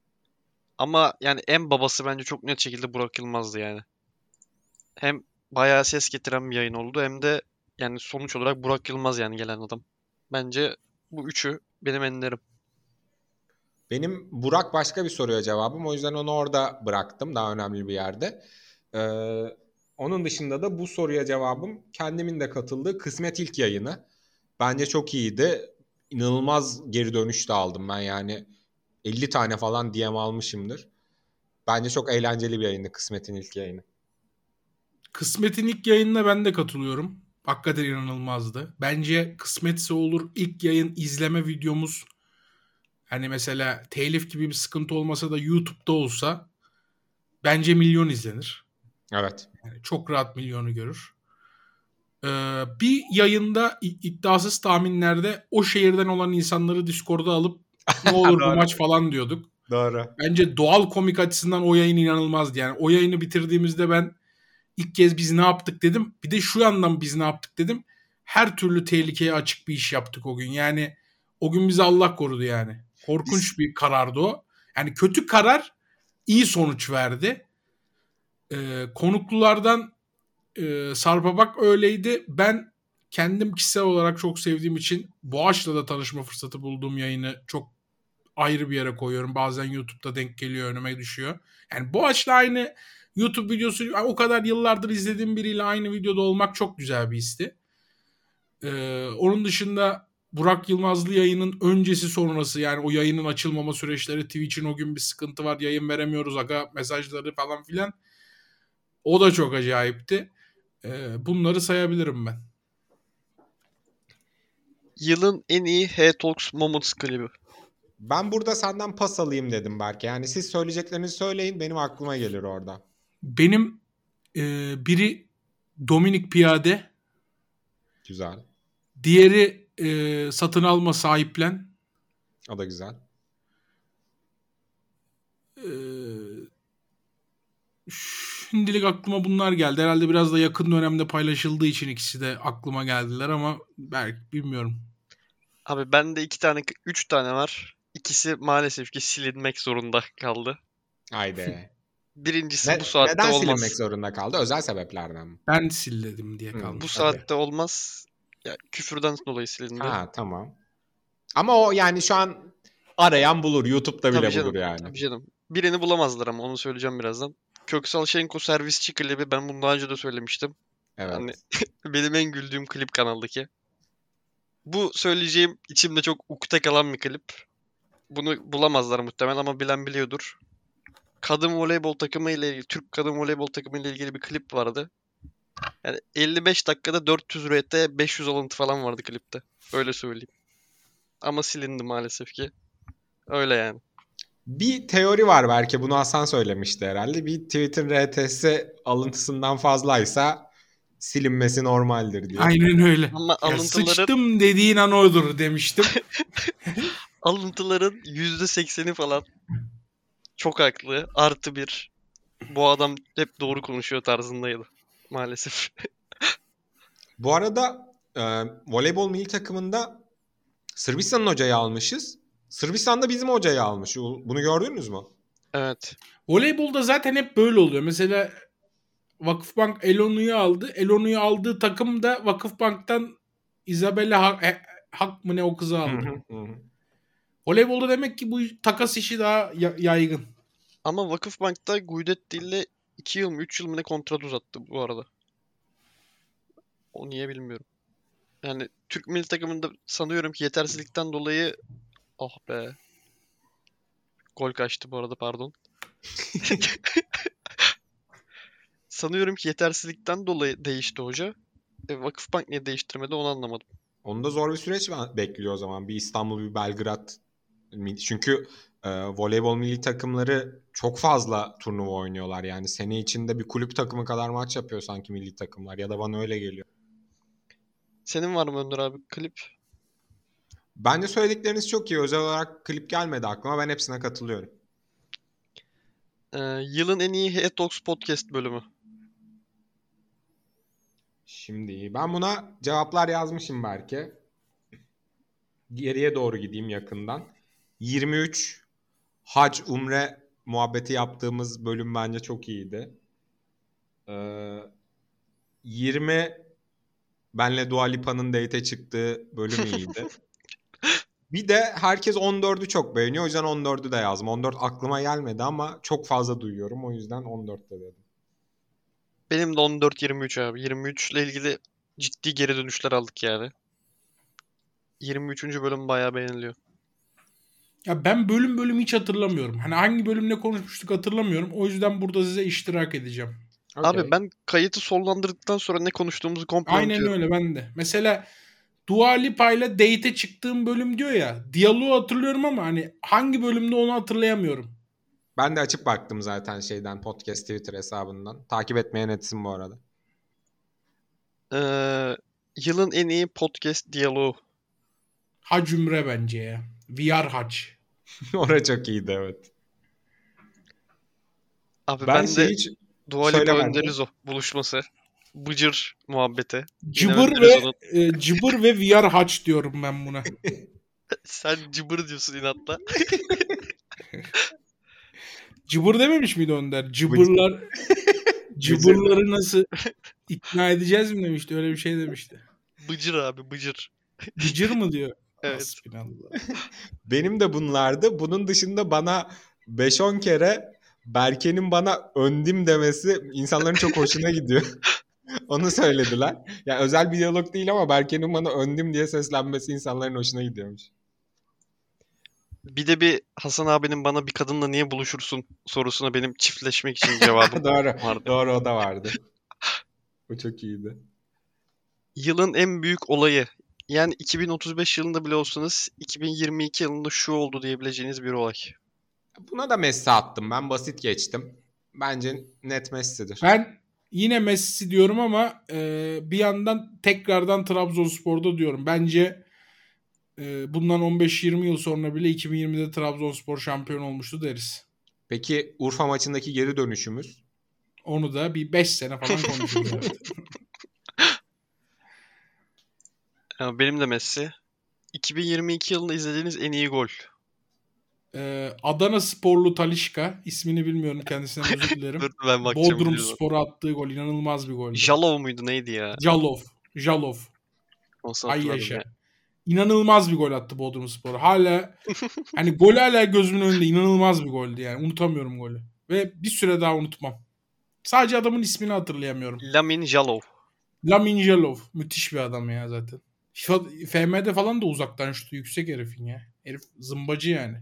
Ama yani en babası bence çok net şekilde Burak Yılmaz'dı yani. Hem bayağı ses getiren bir yayın oldu hem de yani sonuç olarak Burak Yılmaz yani gelen adam. Bence bu üçü benim enlerim. Benim Burak başka bir soruya cevabım. O yüzden onu orada bıraktım. Daha önemli bir yerde. Ee, onun dışında da bu soruya cevabım kendimin de katıldığı Kısmet ilk yayını. Bence çok iyiydi. İnanılmaz geri dönüş de aldım ben yani. elli tane falan D M almışımdır. Bence çok eğlenceli bir yayındı Kısmet'in ilk yayını. Kısmet'in ilk yayınına ben de katılıyorum. Hakikaten inanılmazdı. Bence kısmetse olur ilk yayın izleme videomuz, hani mesela telif gibi bir sıkıntı olmasa da YouTube'da olsa bence milyon izlenir. Evet. Yani çok rahat milyonu görür. Ee, bir yayında iddiasız tahminlerde o şehirden olan insanları Discord'a alıp ne olur bu maç falan diyorduk. Doğru. Bence doğal komik açısından o yayın inanılmazdı. Yani o yayını bitirdiğimizde ben ilk kez biz ne yaptık dedim. Bir de şu yandan biz ne yaptık dedim. Her türlü tehlikeye açık bir iş yaptık o gün. Yani o gün bizi Allah korudu yani. Korkunç biz... bir karardı o. Yani kötü karar iyi sonuç verdi. Ee, konuklulardan e, Sarp Apak öyleydi. Ben kendim kişisel olarak çok sevdiğim için Boğaç'la da tanışma fırsatı bulduğum yayını çok ayrı bir yere koyuyorum. Bazen YouTube'da denk geliyor, önüme düşüyor. Yani Boğaç'la aynı YouTube videosu, o kadar yıllardır izlediğim biriyle aynı videoda olmak çok güzel bir histi. Ee, onun dışında Burak Yılmazlı yayının öncesi sonrası, yani o yayının açılmama süreçleri, Twitch'in o gün bir sıkıntı var, yayın veremiyoruz aga mesajları falan filan. O da çok acayipti. Ee, bunları sayabilirim ben. Yılın en iyi H-Talks Moments klibi. Ben burada senden pas alayım dedim Berke. Yani siz söyleyeceklerinizi söyleyin, benim aklıma gelir orada. Benim e, biri Dominik Piyade. Güzel. Diğeri e, satın alma sahiplen. O da güzel. Ee, şimdilik aklıma bunlar geldi. Herhalde biraz da yakın dönemde paylaşıldığı için ikisi de aklıma geldiler ama belki bilmiyorum. Abi bende iki tane, üç tane var. İkisi maalesef ki silinmek zorunda kaldı. Haydi. Birincisi ne, bu saatte neden olmaz. Neden silinmek zorunda kaldı? Özel sebeplerden mi? Ben silledim diye kalmış. Hmm, bu saatte olmaz. Ya, küfürden dolayı silindi. Ha tamam. Ama o yani şu an arayan bulur. YouTube'da bile tabii canım, bulur yani. Tabii canım. Birini bulamazlar ama onu söyleyeceğim birazdan. Köksal Şenko servisçi klibi, ben bunu daha önce de söylemiştim. Evet. Hani benim en güldüğüm klip kanaldaki. Bu söyleyeceğim içimde çok ukde kalan bir klip. Bunu bulamazlar muhtemelen ama bilen biliyordur. Kadın voleybol takımı ile ilgili, Türk kadın voleybol takımı ile ilgili bir klip vardı. Yani elli beş dakikada dört yüz R T, beş yüz alıntı falan vardı klipte. Öyle söyleyeyim. Ama silindi maalesef ki. Öyle yani. Bir teori var belki, bunu Hasan söylemişti herhalde. Bir tweet'in R T'si alıntısından fazlaysa silinmesi normaldir diye. Aynen öyle. Ama Ya alıntıların... sıçtım dediğin an odur demiştim. Alıntıların yüzde sekseni falan çok haklı. Artı bir. Bu adam hep doğru konuşuyor tarzındaydı. Maalesef. Bu arada e, voleybol milli takımında Sırbistan'ın hocayı almışız. Sırbistan'da bizim hocayı almış. Bunu gördünüz mü? Evet. Voleybolda zaten hep böyle oluyor. Mesela Vakıfbank Elonu'yu aldı. Elonu'yu aldığı takım da Vakıfbank'tan Isabella hak mı ne o kızı Hı aldı. hı, hı hı. Voleybolda demek ki bu takas işi daha ya- yaygın. Ama Vakıfbank'ta Guidetti ile iki yıl mı üç yıl mı ne kontrat uzattı bu arada. O niye bilmiyorum. Yani Türk milli takımında sanıyorum ki yetersizlikten dolayı ah be. Gol kaçtı bu arada, pardon. Sanıyorum ki yetersizlikten dolayı değişti hoca. E, Vakıfbank niye değiştirmedi onu anlamadım. Onda zor bir süreç bekliyor o zaman. Bir İstanbul, bir Belgrad. Çünkü e, voleybol milli takımları çok fazla turnuva oynuyorlar. Yani sene içinde bir kulüp takımı kadar maç yapıyor sanki milli takımlar. Ya da bana öyle geliyor. Senin var mı Önder abi klip? Bence söyledikleriniz çok iyi. Özel olarak klip gelmedi aklıma. Ben hepsine katılıyorum. Ee, yılın en iyi Head Talks Podcast bölümü. Şimdi ben buna cevaplar yazmışım belki. Geriye doğru gideyim yakından. yirmi üç Hac Umre muhabbeti yaptığımız bölüm bence çok iyiydi. Ee, yirmi benle Dua Lipa'nın date'e çıktığı bölüm iyiydi. Bir de herkes on dördü çok beğeniyor. O yüzden on dördü de yazdım. on dört aklıma gelmedi ama çok fazla duyuyorum. O yüzden on dörtte dedim. Benim de on dört yirmi üç abi. yirmi üç ile ilgili ciddi geri dönüşler aldık yani. yirmi üçüncü bölüm bayağı beğeniliyor. Ya ben bölüm bölüm hiç hatırlamıyorum. Hani hangi bölümle konuşmuştuk hatırlamıyorum. O yüzden burada size iştirak edeceğim. Okay. Abi ben kayıtı sonlandırdıktan sonra ne konuştuğumuzu komple Aynen unutuyorum. öyle ben de. Mesela Dua Lipa ile date'e çıktığım bölüm diyor ya. Diyaloğu hatırlıyorum ama hani hangi bölümde onu hatırlayamıyorum. Ben de açıp baktım zaten şeyden, podcast Twitter hesabından. Takip etmeyen etsin bu arada. Ee, yılın en iyi podcast diyaloğu. Hac Ümre bence ya. V R Hac. Orası çok iyiydi, evet. Abi Ben ben, şey de hiç Dua Lipa söylemedim. Önder İzo buluşması. Bıcır muhabbeti. Yine Cıbır Önder ve İzo'nun- e, cıbır ve V R Hac diyorum ben buna. Sen cıbır diyorsun inatla. Cıbır dememiş miydi Önder? Cıbırlar cıbırları nasıl ikna edeceğiz mi demişti. Öyle bir şey demişti. Bıcır abi bıcır. Bıcır mı diyor? Evet. Hasbinallah. Benim de bunlardı. Bunun dışında bana beş on kere Berke'nin bana öndim demesi insanların çok hoşuna gidiyor. Onu söylediler. Yani özel bir diyalog değil ama Berke'nin bana öndim diye seslenmesi insanların hoşuna gidiyormuş. Bir de bir Hasan abinin bana bir kadınla niye buluşursun sorusuna benim çiftleşmek için cevabım Doğru. vardı. Doğru, o da vardı. O çok iyiydi. Yılın en büyük olayı. Yani iki bin otuz beş yılında bile olsanız iki bin yirmi iki yılında şu oldu diyebileceğiniz bir olay. Buna da Messi attım. Ben basit geçtim. Bence net Messi'dir. Ben yine Messi diyorum ama e, bir yandan tekrardan Trabzonspor'da diyorum. Bence e, bundan on beş yirmi yıl sonra bile iki bin yirmide Trabzonspor şampiyon olmuştu deriz. Peki Urfa maçındaki geri dönüşümüz? Onu da bir beş sene falan konuşuruz. Evet. Yani benim de Messi. iki bin yirmi iki yılında izlediğiniz en iyi gol. E, Adana Sporlu Talisca. İsmini bilmiyorum, kendisine özür dilerim. Dur ben bakacağım. Bodrum videoda. Spor'a attığı gol inanılmaz bir goldü. Jalov muydu neydi ya? Jalov. Jalov. Nasıl Ay hatırladım yaşa. ya. İnanılmaz bir gol attı Bodrum Spor. Hala hani gol hala gözümün önünde, inanılmaz bir goldü yani. Unutamıyorum golü. Ve bir süre daha unutmam. Sadece adamın ismini hatırlayamıyorum. Lamin Jalov. Lamin Jalov. Müthiş bir adam ya zaten. F M'de falan da uzaktan şutu yüksek herifin ya. Herif zımbacı yani.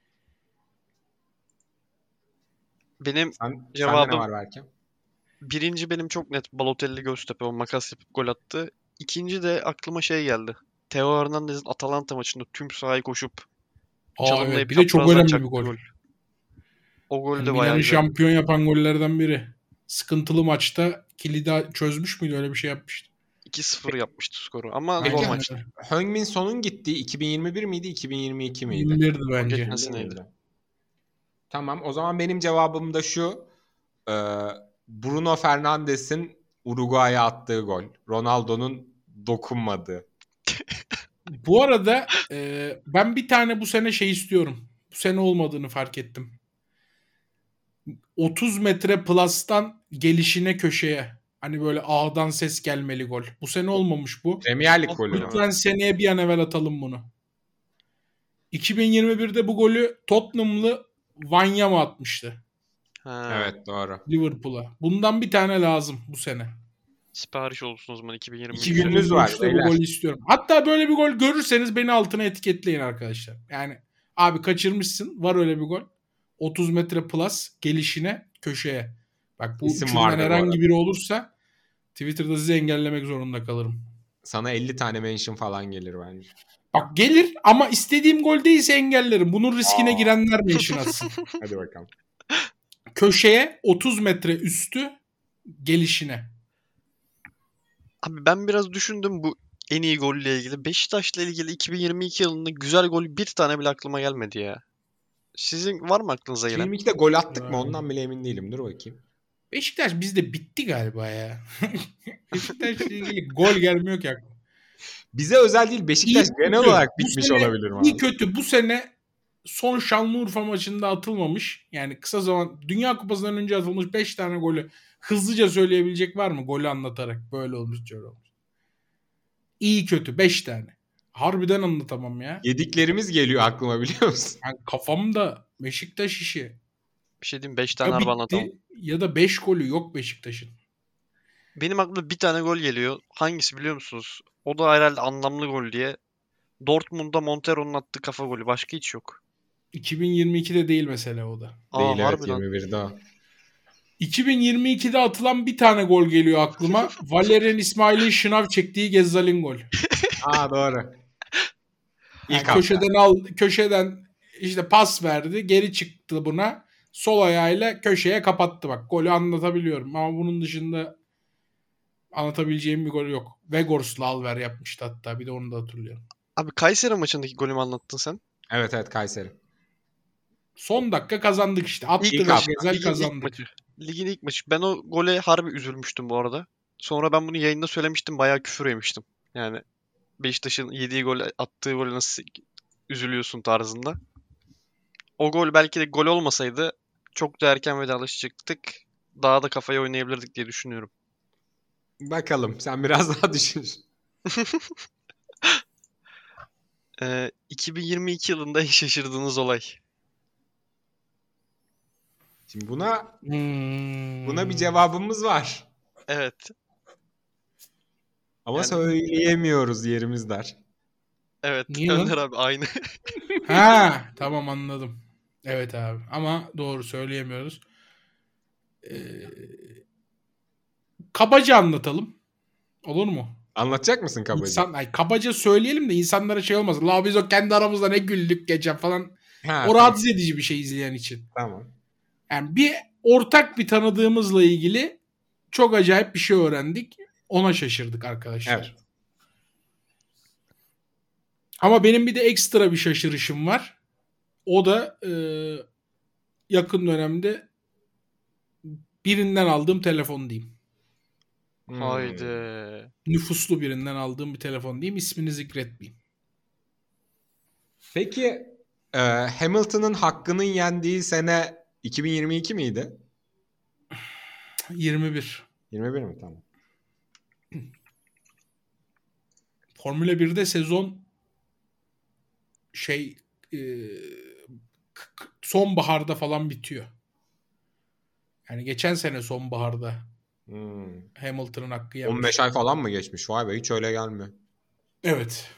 Benim Sen, Cevabım- Sende ne var belki? birinci benim çok net Balotelli Göztepe o makas yapıp gol attı. İkinci de aklıma şey geldi. Theo Hernandez'in Atalanta maçında tüm sahayı koşup Aa, çalımlayıp evet. Bir de çok çaprazdan önemli bir çaktığı gol. O gol Yani de bayağı Milan'ı güzel. şampiyon yapan gollerden biri. Sıkıntılı maçta kilidi çözmüş müydü? Öyle bir şey yapmıştı. iki sıfır yapmıştı skoru ama Peki, zor Peki, maçtı. Heung-min Son'un gittiği iki bin yirmi bir miydi, iki bin yirmi iki miydi? yirmi birdi bence. geçen seneydi. Tamam, o zaman benim cevabım da şu. Ee, Bruno Fernandes'in Uruguay'a attığı gol. Ronaldo'nun dokunmadığı. Bu arada e, ben bir tane bu sene şey istiyorum. Bu sene olmadığını fark ettim. otuz metre plus'tan gelişine köşeye. Hani böyle ağdan ses gelmeli gol. Bu sene olmamış bu. Premier Lig golü mü? Lütfen seneye bir an evvel atalım bunu. iki bin yirmi birde bu golü Tottenham'lı Wanyama atmıştı. Ha, Evet doğru. Liverpool'a. Bundan bir tane lazım bu sene. Sipariş olsun o zaman iki bin yirmi üç. İki gününüz var, iki bin yirmi üçte bu beyler. golü istiyorum. Hatta böyle bir gol görürseniz beni altına etiketleyin arkadaşlar. Yani abi kaçırmışsın. Var öyle bir gol. otuz metre plus gelişine köşeye. Bak bu İsim üçünden vardır bu herhangi arada. biri olursa Twitter'da sizi engellemek zorunda kalırım. Sana elli tane mention falan gelir bence. Bak gelir ama istediğim gol değilse engellerim. Bunun riskine Aa. girenler mention atsın. Hadi bakalım. Köşeye otuz metre üstü gelişine. Abi ben biraz düşündüm bu en iyi golle ilgili. Beşiktaş'la ilgili iki bin yirmi iki yılında güzel gol bir tane bile aklıma gelmedi ya. Sizin var mı aklınıza iki bin gelen? yirmi ikide gol attık mı Ya. ondan bile emin değilim. Dur bakayım. Beşiktaş bizde bitti galiba ya. Beşiktaş'la ilgili gol gelmiyor ki aklıma. Bize özel değil, Beşiktaş İyi genel kötü. olarak Bu bitmiş sene olabilir mi İyi abi? kötü bu sene son Şanlıurfa maçında atılmamış. Yani kısa zaman Dünya Kupası'ndan önce atılmış beş tane golü hızlıca söyleyebilecek var mı? Golü anlatarak böyle olmuş şöyle olmuş. İyi kötü beş tane. Harbiden anlatamam ya. Yediklerimiz geliyor aklıma, biliyor musun? Yani kafamda Beşiktaş işi. Bir şey diyeyim beş tane Ya harbi anlatamam. bitti ya da beş golü yok Beşiktaş'ın. Benim aklıma bir tane gol geliyor. Hangisi biliyor musunuz? O da herhalde anlamlı gol diye. Dortmund'da Montero'nun attığı kafa golü. Başka hiç yok. iki bin yirmi ikide değil mesela o da. Aa, Değil, evet, harbi lan. yirmi birde o. iki bin yirmi ikide atılan bir tane gol geliyor aklıma. Valerian İsmail'in şınav çektiği Gezzal'in gol. Aa doğru. Yani İlk hafta. köşeden al, köşeden işte pas verdi, geri çıktı buna. Sol ayağıyla köşeye kapattı bak. Golü anlatabiliyorum ama bunun dışında anlatabileceğim bir gol yok. Vegors'la Alver yapmıştı hatta. Bir de onu da hatırlıyorum. Abi Kayseri maçındaki golü mü anlattın sen? Evet evet, Kayseri. Son dakika kazandık işte. Attı İlk ve hafta. Gezzal Ligin ilk kazandık. maçı. Ligin ilk maçı. Ben o gole harbi üzülmüştüm bu arada. Sonra ben bunu yayında söylemiştim. Bayağı küfür yemiştim. Yani Beşiktaş'ın yediği gol, attığı gole nasıl üzülüyorsun tarzında. O gol belki de gol olmasaydı çok da erken vedalaşacaktık. Daha da kafaya oynayabilirdik diye düşünüyorum. Bakalım, sen biraz daha düşün. Ee, iki bin yirmi iki yılında en şaşırdığınız olay. Şimdi buna Hmm. buna bir cevabımız var. Evet. Ama Yani- söyleyemiyoruz, yerimiz dar. Evet. Niye lan? Önder abi aynı. Ha, tamam anladım. Evet abi ama doğru söyleyemiyoruz. Ee, kabaca anlatalım. Olur mu? Anlatacak mısın kabaca? İnsan, ay, kabaca söyleyelim de insanlara şey olmasın. La biz o kendi aramızda ne güldük geçen falan. Ha, O tamam. rahatsız edici bir şey izleyen için. Tamam. Yani bir ortak bir tanıdığımızla ilgili çok acayip bir şey öğrendik. Ona şaşırdık arkadaşlar. Evet. Ama benim bir de ekstra bir şaşırışım var. O da e, yakın dönemde birinden aldığım telefon diyeyim. Hmm. Haydi. Nüfuslu birinden aldığım bir telefon diyeyim. İsmini zikretmeyeyim. Peki e, Hamilton'ın hakkının yendiği sene iki bin yirmi iki miydi? yirmi bir. yirmi bir mi? Tamam. Formula birde sezon şey e, k- k- sonbaharda falan bitiyor. Yani geçen sene sonbaharda Hmm. Hamilton'ın hakkı yenmiş. on beş ay falan mı geçmiş? Vay be, hiç öyle gelmiyor. Evet.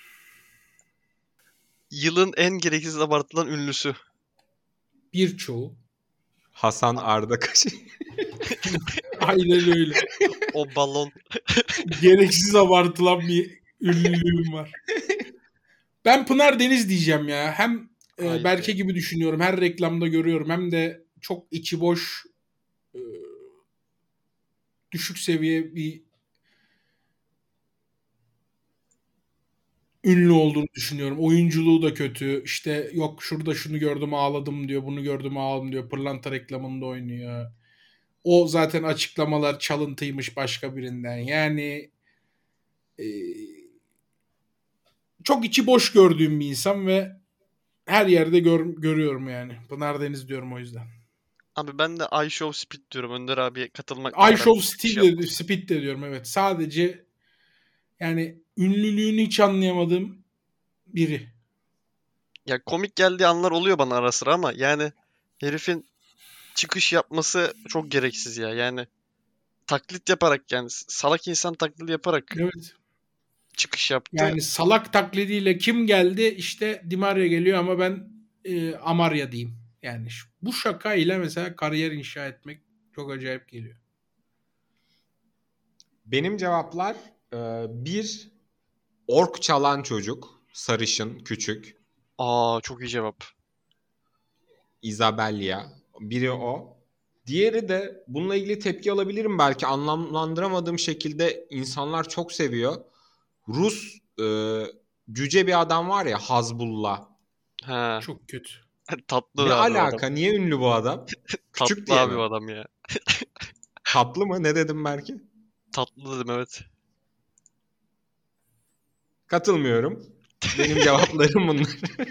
Yılın en gereksiz abartılan ünlüsü. Birçoğu. Hasan Arda Kaşı. Aynen öyle. O balon. Gereksiz abartılan bir ünlülüğüm var. Ben Pınar Deniz diyeceğim ya. Hem e, Haydi. Berke gibi düşünüyorum. Her reklamda görüyorum. Hem de çok içi boş e, düşük seviye bir ünlü olduğunu düşünüyorum. Oyunculuğu da kötü. İşte yok şurada şunu gördüm ağladım diyor. Bunu gördüm ağladım diyor. Pırlanta reklamında oynuyor. O zaten açıklamalar çalıntıymış başka birinden. Yani e, çok içi boş gördüğüm bir insan ve her yerde gör, görüyorum yani. Pınar Deniz diyorum o yüzden. Abi ben de I Show Speed diyorum. Önder abiye katılmak. I Show Speed de, Speed de diyorum evet. Sadece yani ünlülüğünü hiç anlayamadığım biri. Ya komik geldiği anlar oluyor bana ara sıra ama yani herifin çıkış yapması çok gereksiz ya. Yani taklit yaparak yani salak insan taklidi yaparak Evet. çıkış yaptı. Yani salak taklidiyle kim geldi? İşte Di Maria geliyor ama ben e, Amarya diyeyim. Yani şu, bu şakayla mesela kariyer inşa etmek çok acayip geliyor. Benim cevaplar e, bir ork çalan çocuk. Sarışın, küçük. Aa çok iyi cevap. Isabella. Biri o. Diğeri de bununla ilgili tepki alabilirim belki. Anlamlandıramadığım şekilde insanlar çok seviyor. Rus e, cüce bir adam var ya, Hazbullah. Ha. Çok kötü. Tatlı Ne abi o alaka? adam. Niye ünlü bu adam? Küçük Tatlı diye abi mi? o adam ya. Tatlı mı? Ne dedim belki? Tatlı dedim evet. Katılmıyorum. Benim cevaplarım bunlar.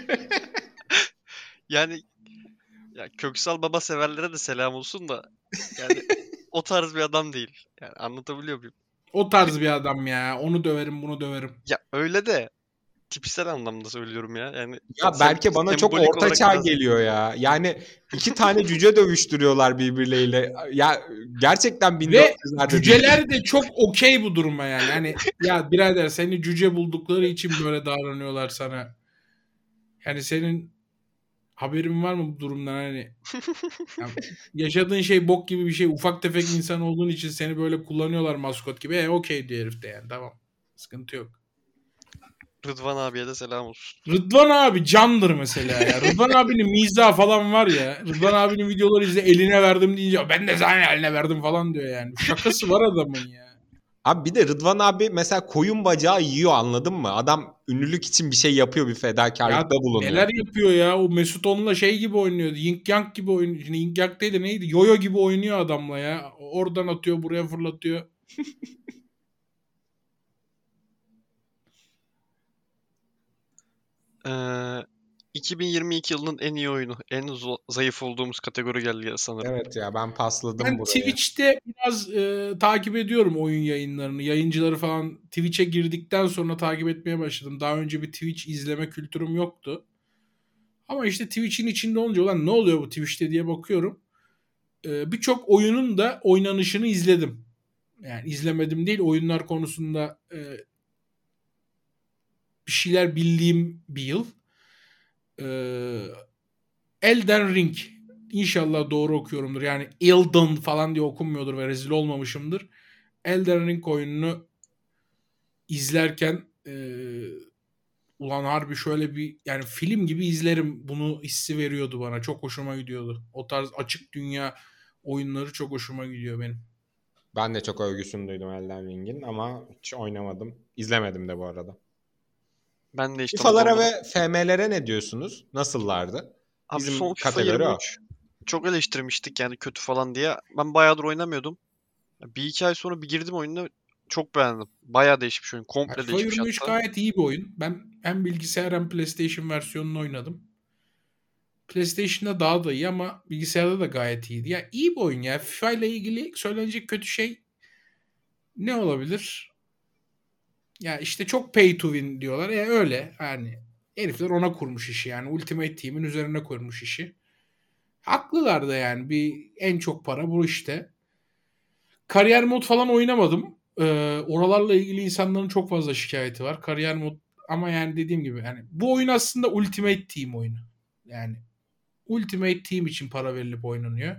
Yani ya Köksal Baba severlere de selam olsun da yani o tarz bir adam değil. Yani anlatabiliyor muyum? O tarz bir adam ya. Onu döverim, bunu döverim. Ya öyle de tipsel anlamda söylüyorum ya. Yani Ya sem- belki bana çok sembolik orta olarak çağ biraz geliyor ya. Yani iki tane cüce dövüştürüyorlar birbirleriyle. Ya gerçekten bin dört Ve yüzlerde değil. cüceler de çok okey bu duruma yani. Hani ya birader seni cüce buldukları için böyle davranıyorlar sana. Yani senin haberin var mı bu durumdan hani? Ya yaşadığın şey bok gibi bir şey. Ufak tefek insan olduğun için seni böyle kullanıyorlar maskot gibi. E okey diyor herif de yani. Tamam. Sıkıntı yok. Rıdvan abiye de selam olsun. Rıdvan abi candır mesela ya. Rıdvan abinin mizahı falan var ya. Rıdvan abinin videoları izle eline verdim deyince ben de sana eline verdim falan diyor yani. Şakası var adamın ya. Abi bir de Rıdvan abi mesela koyun bacağı yiyor, anladın mı? Adam ünlülük için bir şey yapıyor, bir Ya fedakarlıkta bulunuyor. neler yapıyor ya. O Mesut onunla şey gibi oynuyordu. Yin Yang gibi oynuyor. Şimdi Yin Yang değil de neydi? Yoyo gibi oynuyor adamla ya. Oradan atıyor buraya fırlatıyor. Ee, iki bin yirmi iki yılının en iyi oyunu. En zo- zayıf olduğumuz kategori geldi ya sanırım. Evet ya, ben pasladım Ben buraya. Twitch'te biraz e, takip ediyorum oyun yayınlarını. Yayıncıları falan Twitch'e girdikten sonra takip etmeye başladım. Daha önce bir Twitch izleme kültürüm yoktu. Ama işte Twitch'in içinde olunca ulan ne oluyor bu Twitch'te diye bakıyorum. E, Birçok oyunun da oynanışını izledim. Yani izlemedim değil, oyunlar konusunda e, bir şeyler bildiğim bir yıl. E, Elden Ring. İnşallah doğru okuyorumdur. Yani Elden falan diye okunmuyordur ve rezil olmamışımdır. Elden Ring oyununu izlerken e, ulan harbi şöyle bir yani film gibi izlerim bunu hissi veriyordu bana. Çok hoşuma gidiyordu. O tarz açık dünya oyunları çok hoşuma gidiyor benim. Ben de çok övgüsünü duydum Elden Ring'in ama hiç oynamadım. İzlemedim de bu arada. Ben de işte FIFA'lara onu- ve F M'lere ne diyorsunuz? Nasıllardı? Abi Bizim son FIFA kategori o. yirmi üç çok eleştirmiştik yani kötü falan diye. Ben bayağıdır oynamıyordum. Bir iki ay sonra bir girdim oyuna çok beğendim. Bayağı değişmiş oyun. Komple FIFA değişmiş yirmi üç hatta. gayet iyi bir oyun. Ben hem bilgisayar hem PlayStation versiyonunu oynadım. PlayStation'da daha da iyi ama bilgisayarda da gayet iyiydi. Ya iyi bir oyun ya. FIFA ile ilgili söylenecek kötü şey ne olabilir? Ya işte çok pay to win diyorlar. E öyle yani. Herifler ona kurmuş işi yani. Ultimate Team'in üzerine kurmuş işi. Haklılar da yani. Bir en çok para bu işte. Kariyer mod falan oynamadım. Ee, oralarla ilgili insanların çok fazla şikayeti var. Kariyer mod ama yani dediğim gibi yani bu oyun aslında Ultimate Team oyunu. Yani Ultimate Team için para verilip oynanıyor.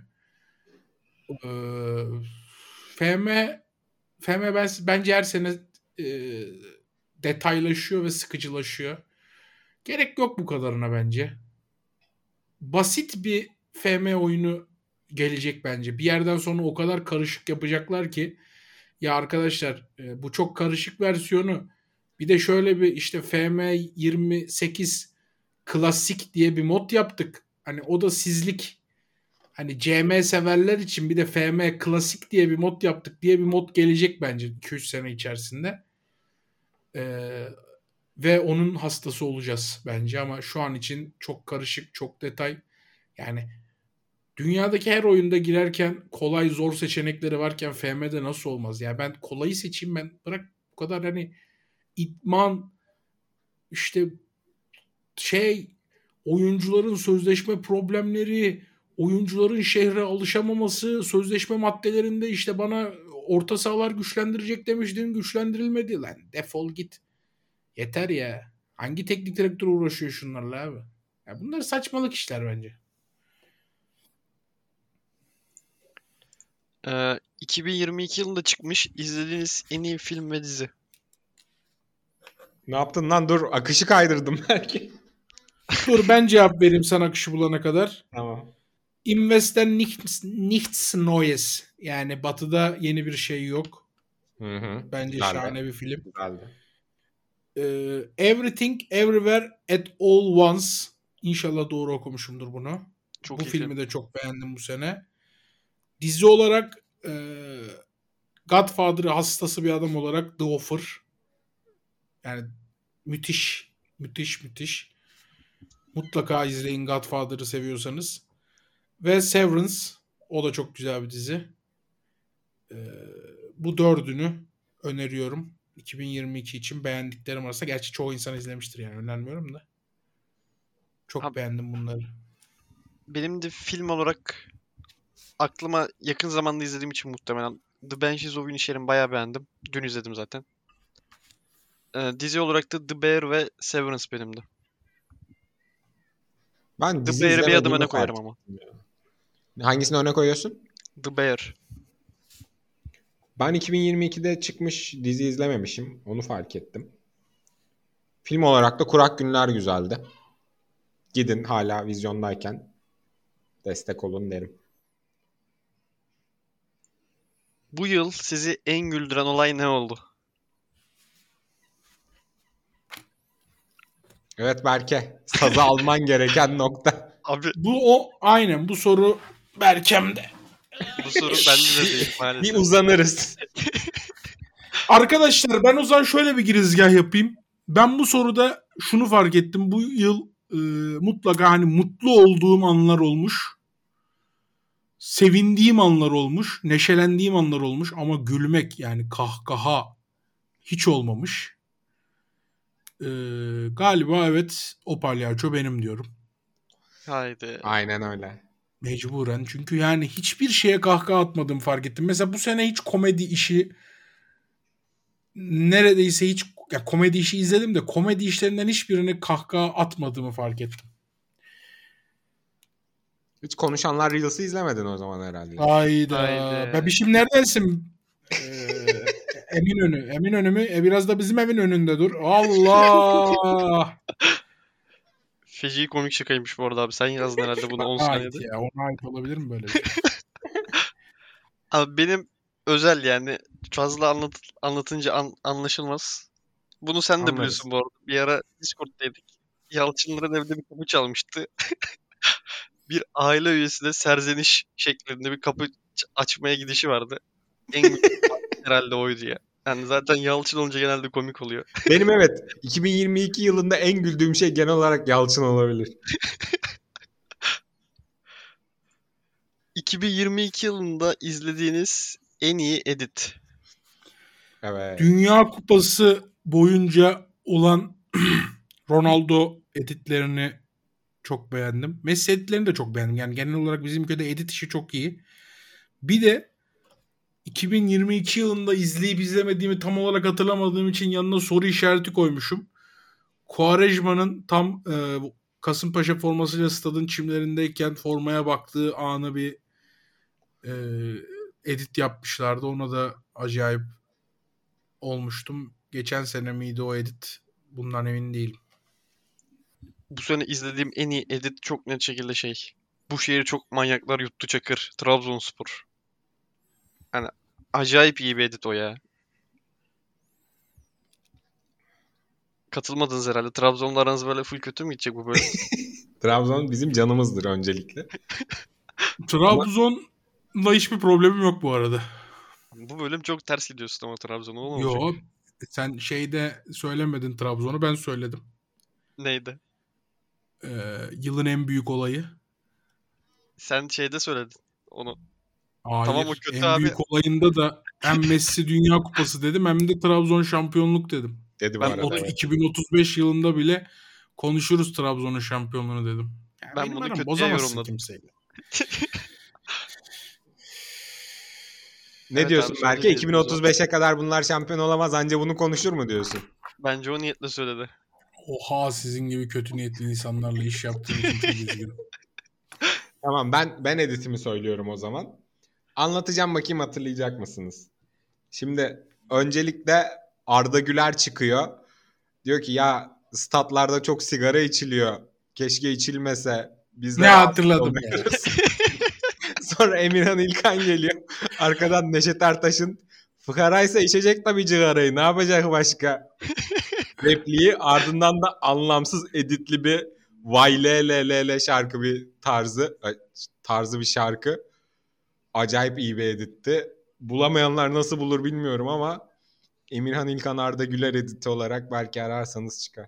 Ee, F M F M ben, bence her sene e, detaylaşıyor ve sıkıcılaşıyor. Gerek yok bu kadarına bence. Basit bir F M oyunu gelecek bence. Bir yerden sonra o kadar karışık yapacaklar ki ya arkadaşlar e, bu çok karışık versiyonu bir de şöyle bir işte F M yirmi sekiz klasik diye bir mod yaptık. Hani o da sizlik. Hani C M severler için bir de F M klasik diye bir mod yaptık diye bir mod gelecek bence iki üç sene içerisinde. Ee, ve onun hastası olacağız bence ama şu an için çok karışık, çok detay. Yani dünyadaki her oyunda girerken kolay zor seçenekleri varken F M'de nasıl olmaz? Ya ben kolayı seçeyim, ben bırak bu kadar hani idman işte şey oyuncuların sözleşme problemleri, oyuncuların şehre alışamaması, sözleşme maddelerinde işte bana orta sahalar güçlendirecek demiştin, güçlendirilmedi. Lan defol git. Yeter ya. Hangi teknik direktör uğraşıyor şunlarla abi? Ya bunlar saçmalık işler bence. Ee, iki bin yirmi iki yılında çıkmış izlediğiniz en iyi film ve dizi. Ne yaptın lan? Dur, akışı kaydırdım belki. Dur ben cevap vereyim sana akışı bulana kadar. Tamam. Investen nichts, nichts Neues. Yani batıda yeni bir şey yok. Hı hı. Bence Güzeldi. şahane bir film. Güzeldi. Ee, Everything Everywhere at All Once. İnşallah doğru okumuşumdur bunu. Çok bu iyi filmi film. de çok beğendim bu sene. Dizi olarak e, Godfather'ı hastası bir adam olarak The Offer. Yani müthiş. Müthiş müthiş. Mutlaka izleyin Godfather'ı seviyorsanız. Ve Severance. O da çok güzel bir dizi. Ee, bu dördünü öneriyorum. iki bin yirmi iki için beğendiklerim arasında. Gerçi çoğu insan izlemiştir yani, önermiyorum da. Çok Abi- beğendim bunları. Benim de film olarak aklıma yakın zamanda izlediğim için muhtemelen The Banshees of Inisherin bayağı beğendim. Dün izledim zaten. Ee, dizi olarak da The Bear ve Severance benim de. Ben The dizi Bear'ı bir adım izlemediğimi öne fark koyarım ama. ettim ya. Hangisini öne koyuyorsun? The Bear. Ben iki bin yirmi ikide çıkmış dizi izlememişim. Onu fark ettim. Film olarak da Kurak Günler güzeldi. Gidin, hala vizyondayken destek olun derim. Bu yıl sizi en güldüren olay ne oldu? Evet Berke, sazı alman gereken nokta. Abi Bu o aynen bu soru Berkem'de. bu soru bende de değil Bir maalesef. uzanırız. Arkadaşlar ben o zaman şöyle bir girizgah yapayım. Ben bu soruda şunu fark ettim. Bu yıl e, mutlaka hani mutlu olduğum anlar olmuş. Sevindiğim anlar olmuş. Neşelendiğim anlar olmuş. Ama gülmek yani kahkaha hiç olmamış. E, galiba evet o palyaço benim diyorum. Haydi. Aynen öyle. Mecburen. Çünkü yani hiçbir şeye kahkaha atmadığımı fark ettim. Mesela bu sene hiç komedi işi neredeyse hiç ya komedi işi izledim de komedi işlerinden hiçbirine kahkaha atmadığımı fark ettim. Hiç Konuşanlar Reels'ı izlemedin o zaman herhalde. Hayda. Haydi. Bebişim neredesin? Ee, Eminönü. Eminönü mü? E biraz da bizim evin önünde dur. Allah. Feci komik şakaymış bu arada abi. Sen yazdın herhalde bunu on Ait saniyede. ya. Ona ait olabilir mi böyle bir şey? Abi benim özel yani fazla anlat anlatınca an- anlaşılmaz. Bunu sen de Anlarız. biliyorsun bu arada. Bir ara Discord'daydık. Yalçınların evde bir kapı çalmıştı. Bir aile üyesi de serzeniş şeklinde bir kapı ç- açmaya gidişi vardı. En güzel herhalde oydu ya. Yani zaten Yalçın olunca genelde komik oluyor. Benim evet iki bin yirmi iki yılında en güldüğüm şey genel olarak Yalçın olabilir. iki bin yirmi iki yılında izlediğiniz en iyi edit. Evet. Dünya Kupası boyunca olan Ronaldo editlerini çok beğendim. Messi editlerini de çok beğendim. Yani genel olarak bizim ülkede edit işi çok iyi. Bir de iki bin yirmi iki yılında izleyip izlemediğimi tam olarak hatırlamadığım için yanına soru işareti koymuşum. Quaresma'nın tam e, Kasımpaşa formasıyla stadın çimlerindeyken formaya baktığı anı bir e, edit yapmışlardı. Ona da acayip olmuştum. Geçen sene miydi o edit? Bundan emin değilim. Bu sene izlediğim en iyi edit çok net şekilde şey. Bu şehri çok manyaklar yuttu Çakır. Trabzonspor. Yani acayip iyi bir edit o ya. Katılmadınız herhalde. Trabzon'la aranız böyle full kötü mü gidecek bu bölüm? Trabzon bizim canımızdır öncelikle. Trabzon'la hiçbir problemim yok bu arada. Bu bölüm çok ters gidiyorsun ama Trabzon'a ne olacak? Yo, sen şeyde söylemedin Trabzon'u, ben söyledim. Neydi? Ee, yılın en büyük olayı. Sen şeyde söyledin onu. Hayır. Tamam, o kötü en abi. büyük olayında da hem Messi Dünya Kupası dedim hem de Trabzon şampiyonluk dedim. Dedi bu Ben arada. Ot- Evet. iki bin otuz beş yılında bile konuşuruz Trabzon'un şampiyonluğunu dedim. Yani Ben benim bunu aram kötüye bozamazsın yorumladım. kimseyle. Ne Evet diyorsun abi, Berke? söyleyelim o zaman. iki bin otuz beşe kadar bunlar şampiyon olamaz, anca bunu konuşur mu diyorsun? Bence o niyetle söyledi. Oha, sizin gibi kötü niyetli insanlarla iş yaptığım için çok üzgünüm. Tamam, ben ben editimi söylüyorum o zaman. Anlatacağım, bakayım hatırlayacak mısınız? Şimdi öncelikle Arda Güler çıkıyor. Diyor ki ya statlarda çok sigara içiliyor. Keşke içilmese. Biz de Ne rahatsız hatırladım ya. oluyoruz. Sonra Emirhan İlkan geliyor. Arkadan Neşet Ertaş'ın fıkaraysa içecek tabii cigarayı. Ne yapacak başka? Repliği, ardından da anlamsız editli bir vay le le le le şarkı bir tarzı tarzı bir şarkı. Acayip iyi bir editti. Bulamayanlar nasıl bulur bilmiyorum ama Emirhan İlkan Arda Güler editi olarak belki ararsanız çıkar.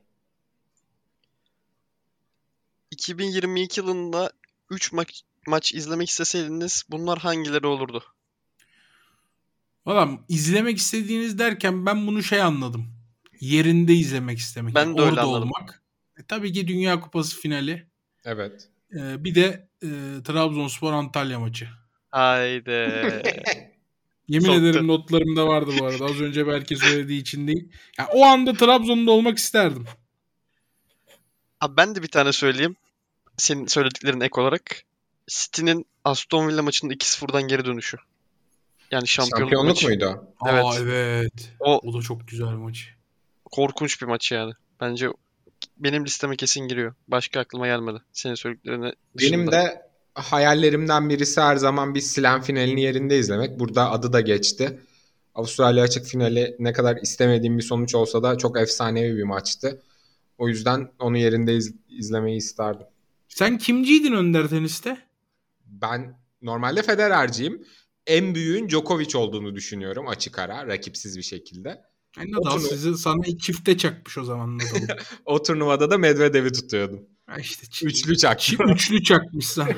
iki bin yirmi iki yılında üç maç maç izlemek isteseydiniz bunlar hangileri olurdu? Valla izlemek istediğiniz derken ben bunu şey anladım. Yerinde izlemek istemek. Ben Yani de öyle orada anladım. olmak. E, tabii ki Dünya Kupası finali. Evet. E, bir de e, Trabzonspor Antalya maçı. Haydi. Yemin Soktu. ederim notlarımda vardı bu arada. Az önce belki söylediği için değil. Yani o anda Trabzon'da olmak isterdim. Abi ben de bir tane söyleyeyim. Senin söylediklerin ek olarak. City'nin Aston Villa maçında iki sıfırdan geri dönüşü. Yani şampiyonluk, Şampiyonluk maçı. muydu? Aa Evet. evet. O O da çok güzel maç. korkunç bir maç yani. Bence benim listeme kesin giriyor. Başka aklıma gelmedi. Senin söylediklerine dışında. Benim de hayallerimden birisi her zaman bir Slam finalini yerinde izlemek. Burada adı da geçti. Avustralya açık finali ne kadar istemediğim bir sonuç olsa da çok efsanevi bir maçtı. O yüzden onu yerinde iz- izlemeyi isterdim. Sen kimciydin Önder teniste? Ben normalde Federer'ciyim. En büyüğün Djokovic olduğunu düşünüyorum açık ara, rakipsiz bir şekilde. Yani Nadal turnu- sizi sana çifte çakmış o zaman Nadal'ı. O turnuvada da Medvedev'i tutuyordum. Ha işte çi- Üçlü çaktı. çi- üçlü çakmış sana.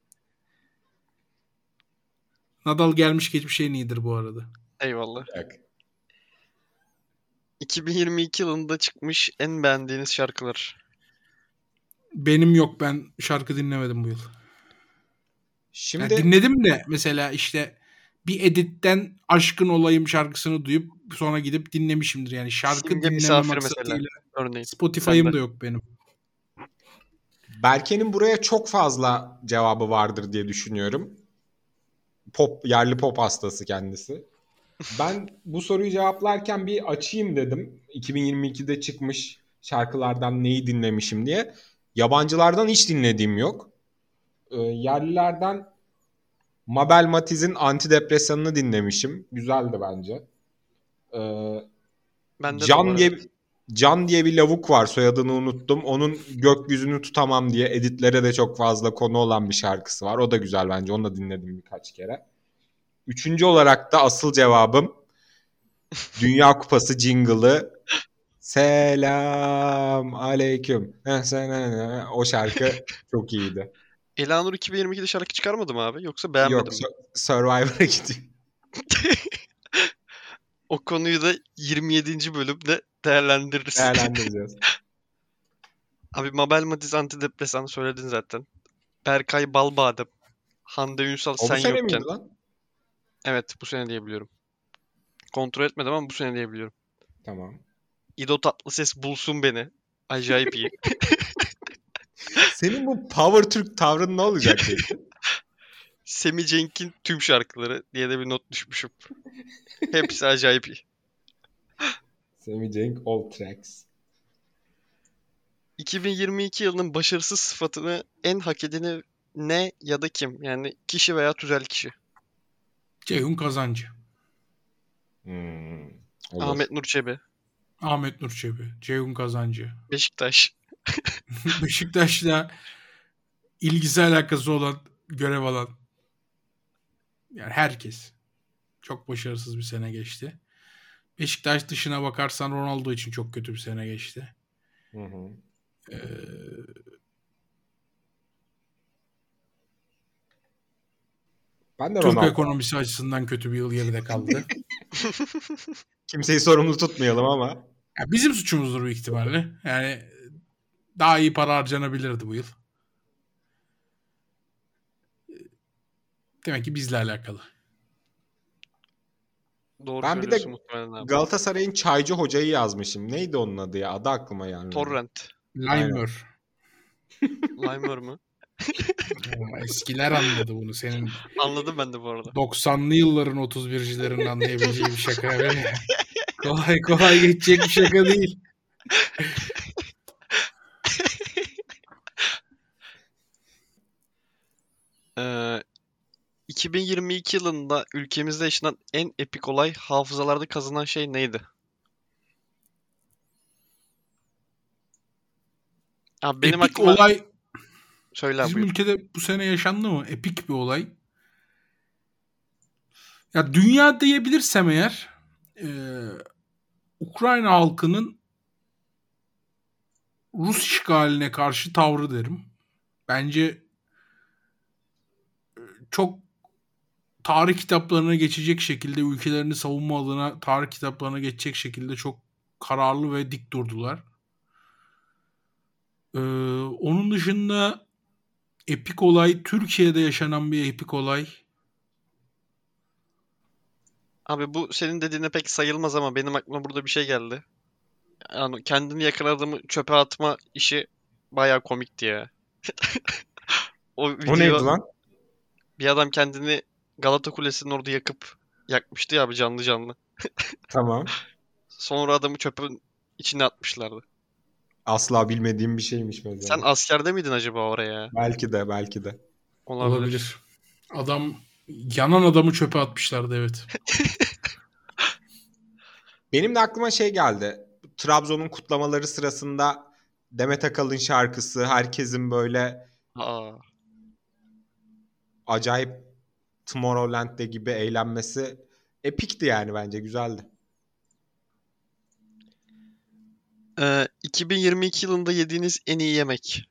Nadal gelmiş geçmiş en iyidir bu arada. Eyvallah. iki bin yirmi iki yılında çıkmış en beğendiğiniz şarkılar. Benim yok, ben şarkı dinlemedim bu yıl. Şimdi Yani dinledim de mesela işte bir editten Aşkın Olayım şarkısını duyup sonra gidip dinlemişimdir. Yani şarkı Simge dinleme Misafir maksatıyla. mesela, örneğin. Spotify'ım Ben de. da yok benim. Berke'nin buraya çok fazla cevabı vardır diye düşünüyorum. Pop, yerli pop hastası kendisi. Ben bu soruyu cevaplarken bir açayım dedim. iki bin yirmi ikide çıkmış şarkılardan neyi dinlemişim diye. Yabancılardan hiç dinlediğim yok. Ee, yerlilerden Mabel Matiz'in Antidepresanını dinlemişim. Güzeldi bence. Ee, Bende de bu Can arada. diye Can diye bir lavuk var, soyadını unuttum. Onun Gökyüzünü Tutamam diye editlere de çok fazla konu olan bir şarkısı var. O da güzel bence. Onu da dinledim birkaç kere. Üçüncü olarak da asıl cevabım Dünya Kupası jingle'ı Selam Aleyküm. O şarkı çok iyiydi. Elanur iki bin yirmi ikide şarkı çıkarmadı mı abi? Yoksa beğenmedin Yok, mi? Survivor'a gidiyor. O konuyu da yirmi yedinci bölümde değerlendiririz. Değerlendireceğiz. Abi Mabel Matiz antidepresan söyledin zaten. Berkay Balbadem. Hande Ünsal O bu Sen sene Yokken. miydi lan? Evet, bu sene diyebiliyorum. Kontrol etmedim ama bu sene diyebiliyorum. Tamam. İdo Tatlıses Bulsun Beni. Acayip iyi. Senin bu Power Türk tavrın ne olacak peki? Semi Cenk'in tüm şarkıları diye de bir not düşmüşüm. Hepsi acayip iyi. Semih Cenk All Tracks. iki bin yirmi iki yılının başarısız sıfatını en hak edeni ne ya da kim? Yani kişi veya tüzel kişi. Ceyhun Kazancı. Hmm, olur. Ahmet Nur Çebi. Ahmet Nur Çebi. Ceyhun Kazancı. Beşiktaş. Beşiktaş'la ilgisi alakası olan, görev alan yani herkes. Çok başarısız bir sene geçti. Beşiktaş dışına bakarsan Ronaldo için çok kötü bir sene geçti. Hı hı. Ee, Ben de Türk Ronaldo. ekonomisi açısından kötü bir yıl geride kaldı. Kimseyi sorumlu tutmayalım ama. Ya bizim suçumuzdur büyük ihtimalle. Yani daha iyi para harcanabilirdi bu yıl. Demek ki bizle alakalı. Doğru Ben bir söylüyorsun de muhtemelen abi. Galatasaray'ın çaycı hocayı yazmışım. Neydi onun adı ya? Adı aklıma gelmedi. Torrent. Limer. Limer mı? Ama eskiler anladı bunu. Senin Anladım ben de bu arada. doksanlı yılların otuz bircilerinin anlayabileceği bir şaka. Ve kolay kolay geçecek bir şaka değil. Ee, iki bin yirmi iki yılında ülkemizde yaşanan en epik olay hafızalarda kazınan şey neydi? Abi benim Epik aklıma... olay Söyle abi. bizim buyur. ülkede bu sene yaşandı mı? Epik bir olay. Ya dünya diyebilirsem eğer e, Ukrayna halkının Rus işgaline karşı tavrı derim. Bence çok tarih kitaplarına geçecek şekilde, ülkelerini savunma adına tarih kitaplarına geçecek şekilde çok kararlı ve dik durdular. Ee, onun dışında epik olay, Türkiye'de yaşanan bir epik olay. Abi bu senin dediğine pek sayılmaz ama benim aklıma burada bir şey geldi. Yani kendini yakan adamı çöpe atma işi bayağı komikti ya. O O video, neydi lan? bir adam kendini Galata Kulesi'nin orada yakıp yakmıştı ya abi canlı canlı. Tamam. Sonra adamı çöpün içine atmışlardı. Asla bilmediğim bir şeymiş mesela. Sen askerde miydin acaba oraya? Belki de belki de. Olabilir. Olabilir. Adam, yanan adamı çöpe atmışlardı, evet. Benim de aklıma şey geldi. Trabzon'un kutlamaları sırasında Demet Akalın şarkısı, herkesin böyle Aa, acayip Tomorrowland'de gibi eğlenmesi epikti yani, bence güzeldi. Ee, iki bin yirmi iki yılında yediğiniz en iyi yemek.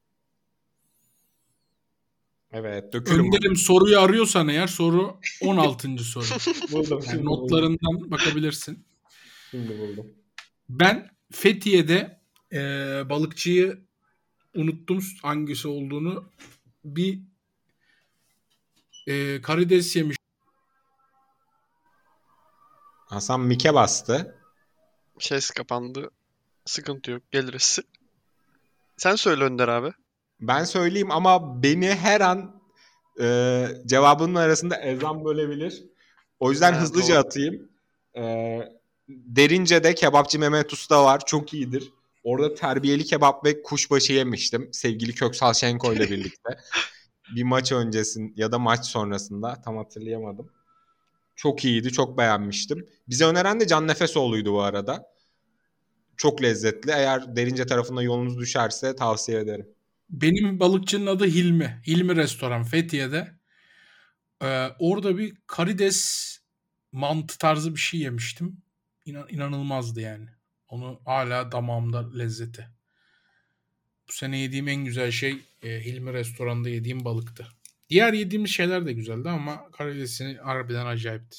Evet, dökülüm. Önderim, soruyu arıyorsan eğer soru on altıncı soru. Buldum, Yani şimdi buldum. notlarından bakabilirsin. Şimdi buldum. Ben Fethiye'de e, balıkçıyı unuttum hangisi olduğunu. Bir e, karides yemiş. Hasan Mike bastı. Ses kapandı. Sıkıntı yok. Geliriz. Sen söyle Önder abi. Ben söyleyeyim ama beni her an e, cevabının arasında Ezan bölebilir. O yüzden Ha, hızlıca doğru. atayım. E, Derince'de kebapçı Mehmet Usta var. Çok iyidir. Orada terbiyeli kebap ve kuşbaşı yemiştim. Sevgili Köksal Şenko ile birlikte. Bir maç öncesin ya da maç sonrasında, tam hatırlayamadım. Çok iyiydi. Çok beğenmiştim. Bize öneren de Can Nefesoğlu'ydu bu arada. Çok lezzetli. Eğer Derince tarafına yolunuz düşerse tavsiye ederim. Benim balıkçının adı Hilmi. Hilmi Restoran Fethiye'de. Ee, orada bir karides mantı tarzı bir şey yemiştim. İnan, inanılmazdı yani. Onu hala damağımda lezzeti. Bu sene yediğim en güzel şey e, Hilmi Restoran'da yediğim balıktı. Diğer yediğimiz şeyler de güzeldi ama karidesini harbiden acayipti.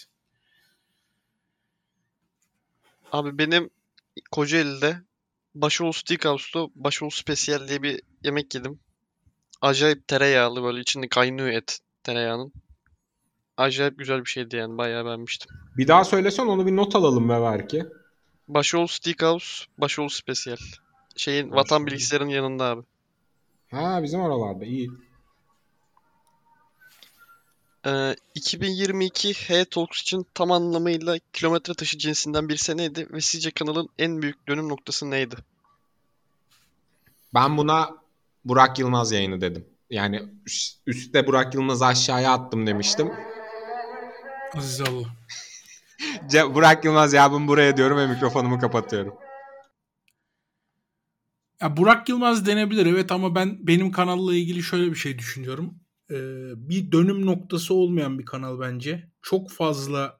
Abi benim Kocaeli'de Başoğlu Steakhouse'da Başoğlu Special diye bir yemek yedim. Acayip tereyağlı, böyle içinde kaynıyor et tereyağının. Acayip güzel bir şeydi yani, bayağı beğenmiştim. Bir daha söylesen, onu bir not alalım be belki. Başoğlu Steakhouse, Başoğlu Special. Şeyin Başoğlu. Vatan Bilgisayar'ın yanında abi. Ha, bizim oralarda iyi. Ee, iki bin yirmi iki H-Talks için tam anlamıyla kilometre taşı cinsinden bir seneydi ve sizce kanalın en büyük dönüm noktası neydi? Ben buna Burak Yılmaz yayını dedim. Yani üst- üstte Burak Yılmaz'ı aşağıya attım demiştim. Aziz Allah. Ce- Burak Yılmaz ya, ben buraya diyorum ve mikrofonumu kapatıyorum. Ya Burak Yılmaz denebilir evet, ama ben benim kanalla ilgili şöyle bir şey düşünüyorum. Ee, bir dönüm noktası olmayan bir kanal bence. Çok fazla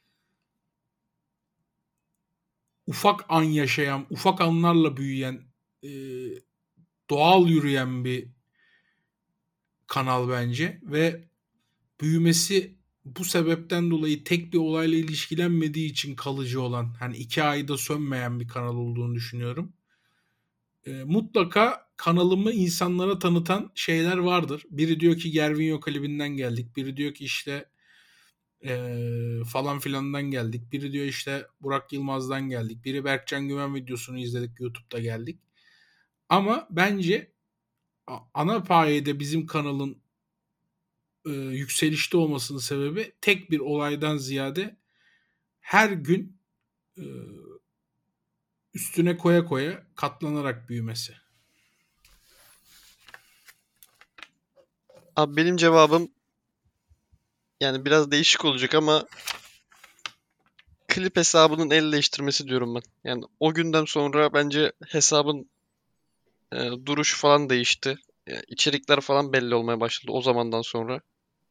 ufak an yaşayan, ufak anlarla büyüyen, e, doğal yürüyen bir kanal bence ve büyümesi bu sebepten dolayı tek bir olayla ilişkilenmediği için kalıcı olan, hani iki ayda sönmeyen bir kanal olduğunu düşünüyorum. E, mutlaka kanalımı insanlara tanıtan şeyler vardır. Biri diyor ki Gervinho klibinden geldik. Biri diyor ki işte e, falan filandan geldik. Biri diyor işte Burak Yılmaz'dan geldik. Biri Berkcan Güven videosunu izledik, YouTube'da geldik. Ama bence ana payede bizim kanalın e, yükselişte olmasının sebebi tek bir olaydan ziyade her gün e, üstüne koya koya katlanarak büyümesi. Abi benim cevabım yani biraz değişik olacak ama klip hesabının el değiştirmesi diyorum ben. Yani o günden sonra bence hesabın e, duruşu falan değişti. Yani içerikler falan belli olmaya başladı o zamandan sonra.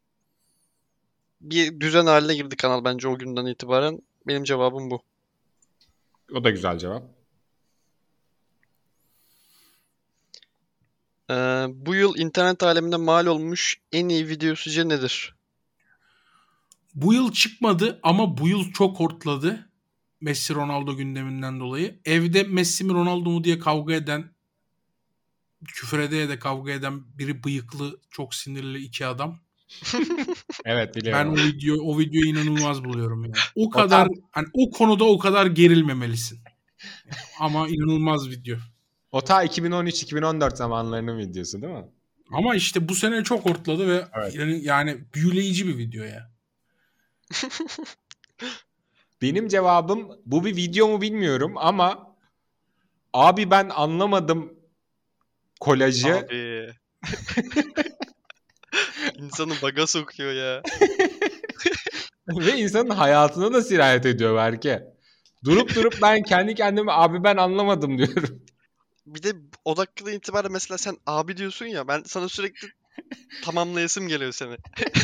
Bir düzen haline girdi kanal bence o günden itibaren. Benim cevabım bu. O da güzel cevap. Ee, bu yıl internet aleminde mal olmuş en iyi video sizce nedir? Bu yıl çıkmadı ama bu yıl çok hortladı. Messi Ronaldo gündeminden dolayı. Evde Messi mi Ronaldo mu diye kavga eden, küfür edeye de kavga eden biri bıyıklı, çok sinirli iki adam. Evet Ben biliyorum. o video o videoyu inanılmaz buluyorum yani. O O kadar tam, hani o konuda o kadar gerilmemelisin. Ama inanılmaz video. o ta iki bin on üç iki bin on dört zamanlarının videosu değil mi? Ama işte bu sene çok hortladı ve Evet. yani, yani büyüleyici bir video ya. Benim cevabım bu bir video mu bilmiyorum ama abi ben anlamadım kolajı. Abi. İnsanı baga sokuyor ya. Ve insanın hayatına da sirayet ediyor belki. Durup durup ben kendi kendime abi ben anlamadım diyorum. Bir de o dakikadan itibaren mesela sen abi diyorsun ya, ben sana sürekli tamamlayasım geliyor seni.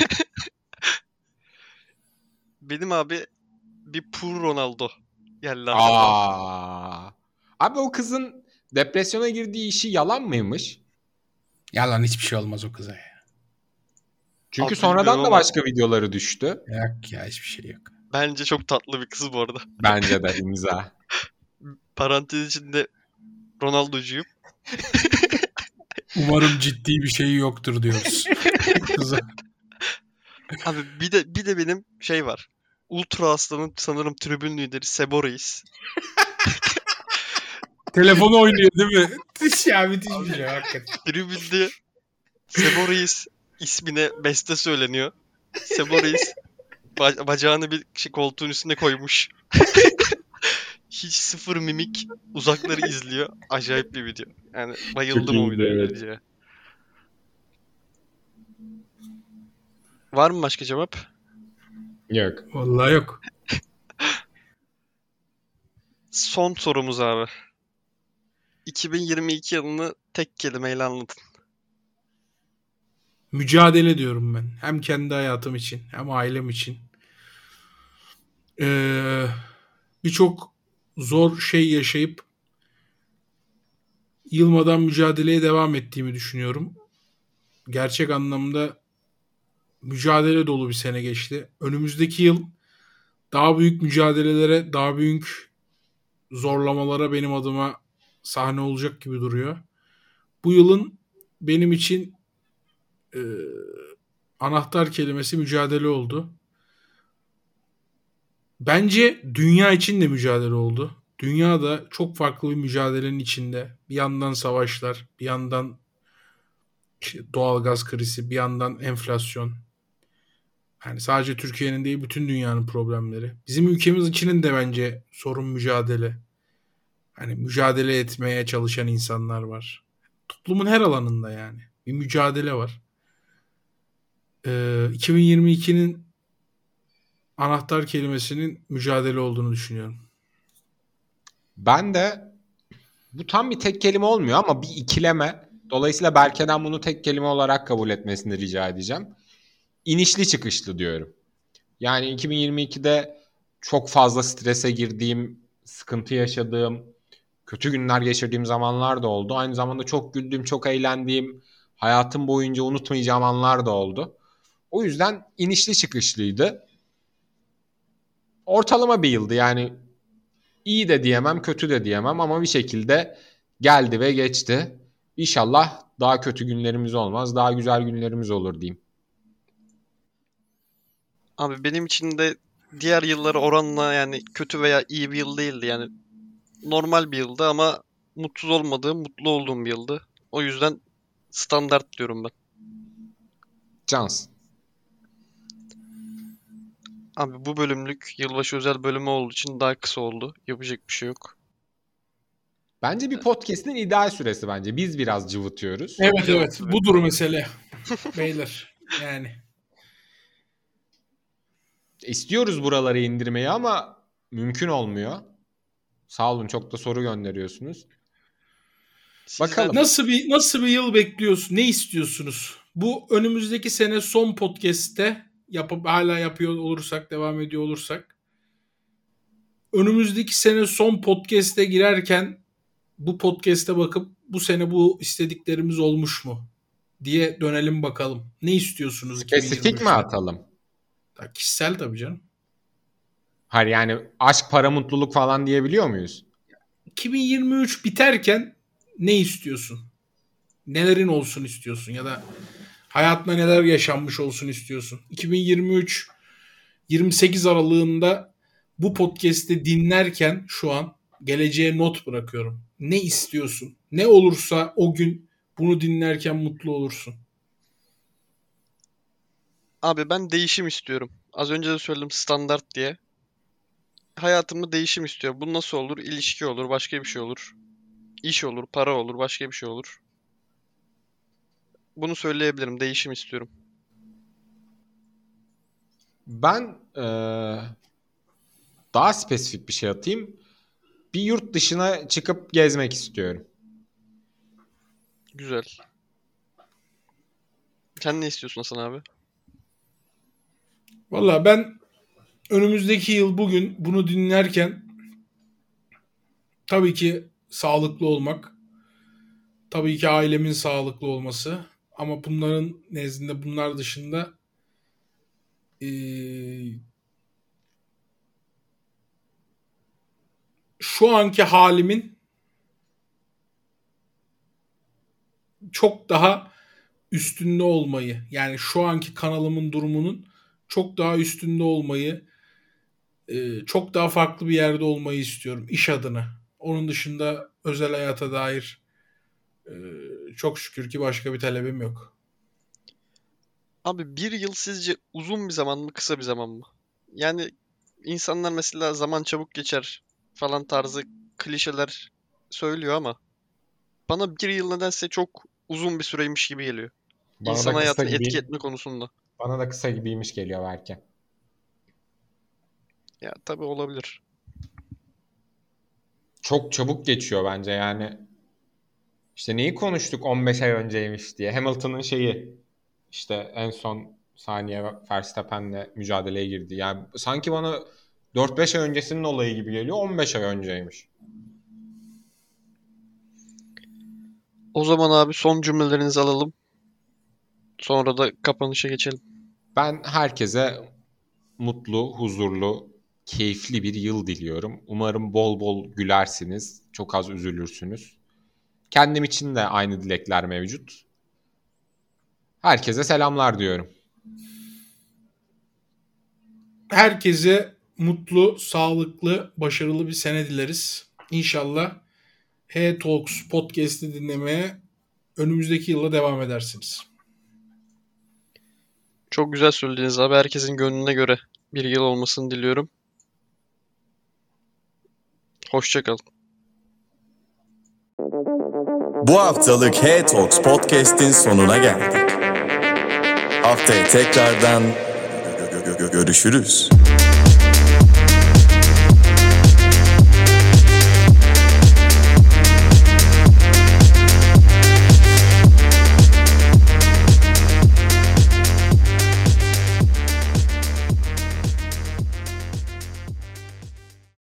Benim abi bir pur Ronaldo geldi aklıma. Aa. Abi o kızın depresyona girdiği işi yalan mıymış? Yalan, hiçbir şey olmaz o kıza ya. Çünkü Abi sonradan bilmiyorum da ama başka videoları düştü. Yok ya, hiçbir şey yok. bence çok tatlı bir kız bu arada. Bence de imza. Parantez içinde Ronaldo'cuyum. Umarım ciddi bir şey yoktur diyoruz. Kıza. Abi bir de bir de benim şey var. Ultra Aslan'ın sanırım tribün lideri Sebo Reis. Telefonu oynuyor değil mi? Ya müthiş bir şey hakikaten. Tribünde Sebo Reis ismine beste söyleniyor. Sebo Reis ba- bacağını bir şey koltuğun üstüne koymuş. Hiç sıfır mimik, uzakları izliyor. Acayip bir video. Yani bayıldım o iyiydi, videoya. evet. bence. Var mı başka cevap? Yok. Vallahi yok. Son sorumuz abi. iki bin yirmi iki yılını tek kelimeyle anlatın. Mücadele diyorum ben. Hem kendi hayatım için hem ailem için. Ee, Birçok zor şey yaşayıp yılmadan mücadeleye devam ettiğimi düşünüyorum. Gerçek anlamda mücadele dolu bir sene geçti. Önümüzdeki yıl daha büyük mücadelelere, daha büyük zorlamalara benim adıma sahne olacak gibi duruyor. Bu yılın benim için e, anahtar kelimesi mücadele oldu. Bence dünya için de mücadele oldu. Dünya da çok farklı bir mücadelenin içinde. Bir yandan savaşlar, bir yandan doğalgaz krizi, bir yandan enflasyon. Yani sadece Türkiye'nin değil, bütün dünyanın problemleri. Bizim ülkemiz içinin de bence sorun mücadele. Hani mücadele etmeye çalışan insanlar var. Toplumun her alanında yani. Bir mücadele var. Ee, iki bin yirmi ikinin anahtar kelimesinin mücadele olduğunu düşünüyorum. Ben de bu tam bir tek kelime olmuyor ama bir ikileme. Dolayısıyla Berke'den bunu tek kelime olarak kabul etmesini rica edeceğim. İnişli çıkışlı diyorum. Yani iki bin yirmi ikide çok fazla strese girdiğim, sıkıntı yaşadığım, kötü günler geçirdiğim zamanlar da oldu. Aynı zamanda çok güldüğüm, çok eğlendiğim, hayatım boyunca unutmayacağım anlar da oldu. O yüzden inişli çıkışlıydı. Ortalama bir yıldı yani. İyi de diyemem, kötü de diyemem ama bir şekilde geldi ve geçti. İnşallah daha kötü günlerimiz olmaz, daha güzel günlerimiz olur diyeyim. Abi benim için de diğer yıllara oranla yani kötü veya iyi bir yıl değildi. Yani normal bir yıldı ama mutsuz olmadığım, mutlu olduğum bir yıldı. O yüzden standart diyorum ben. Cans. Abi bu bölümlük yılbaşı özel bölümü olduğu için daha kısa oldu. Yapacak bir şey yok. Bence bir podcast'in ideal süresi bence. Biz biraz cıvıtıyoruz. Evet evet. Budur mesele. Beyler. Yani. İstiyoruz buraları indirmeyi ama mümkün olmuyor. Sağ olun, çok da soru gönderiyorsunuz. Sizden- Bakalım. Nasıl bir nasıl bir yıl bekliyorsun? Ne istiyorsunuz? Bu önümüzdeki sene son podcast'te yapıp hala yapıyor olursak, devam ediyor olursak, önümüzdeki sene son podcast'e girerken bu podcast'e bakıp bu sene bu istediklerimiz olmuş mu diye dönelim bakalım. Ne istiyorsunuz Spesifik mi iki bin yirmi üçte? atalım? Ya kişisel tabii canım. Hayır yani aşk, para, mutluluk falan diyebiliyor muyuz? iki bin yirmi üç biterken ne istiyorsun? Nelerin olsun istiyorsun ya da hayatında neler yaşanmış olsun istiyorsun? iki bin yirmi üç yirmi sekiz aralığında bu podcast'i dinlerken şu an geleceğe not bırakıyorum. Ne istiyorsun? Ne olursa o gün bunu dinlerken mutlu olursun. Abi ben değişim istiyorum. Az önce de söyledim standart diye. Hayatımda değişim istiyorum. Bu nasıl olur? İlişki olur, başka bir şey olur. İş olur, para olur, başka bir şey olur. Bunu söyleyebilirim. Değişim istiyorum. Ben eee, daha spesifik bir şey atayım. Bir yurt dışına çıkıp gezmek istiyorum. Güzel. Sen ne istiyorsun Hasan abi? Valla ben önümüzdeki yıl bugün bunu dinlerken tabii ki sağlıklı olmak, tabii ki ailemin sağlıklı olması ama bunların nezdinde bunlar dışında eee, şu anki halimin çok daha üstünde olmayı, yani şu anki kanalımın durumunun çok daha üstünde olmayı, e, çok daha farklı bir yerde olmayı istiyorum iş adına. Onun dışında özel hayata dair e, çok şükür ki başka bir talebim yok. Abi bir yıl sizce uzun bir zaman mı, kısa bir zaman mı? Yani insanlar mesela zaman çabuk geçer falan tarzı klişeler söylüyor ama bana bir yıl nedense çok uzun bir süreymiş gibi geliyor. Bana İnsan da kısa hayatını gibi, etki etme konusunda. bana da kısa gibiymiş geliyor belki. Ya tabii olabilir. Çok çabuk geçiyor bence yani. İşte neyi konuştuk on beş ay önceymiş diye. Hamilton'ın şeyi işte en son saniye Verstappen'le mücadeleye girdi. Yani sanki bana dört beş ay öncesinin olayı gibi geliyor. on beş ay önceymiş. O zaman abi son cümlelerinizi alalım. Sonra da kapanışa geçelim. Ben herkese mutlu, huzurlu, keyifli bir yıl diliyorum. Umarım bol bol gülersiniz. Çok az üzülürsünüz. Kendim için de aynı dilekler mevcut. Herkese selamlar diyorum. Herkese mutlu, sağlıklı, başarılı bir sene dileriz. İnşallah H Talks podcast'i dinlemeye önümüzdeki yıla devam edersiniz. Çok güzel söylediniz abi. Herkesin gönlüne göre bir yıl olmasını diliyorum. Hoşça kalın. Bu haftalık Hey Talks Podcast'in sonuna geldik. Haftaya tekrardan gö- gö- gö- görüşürüz.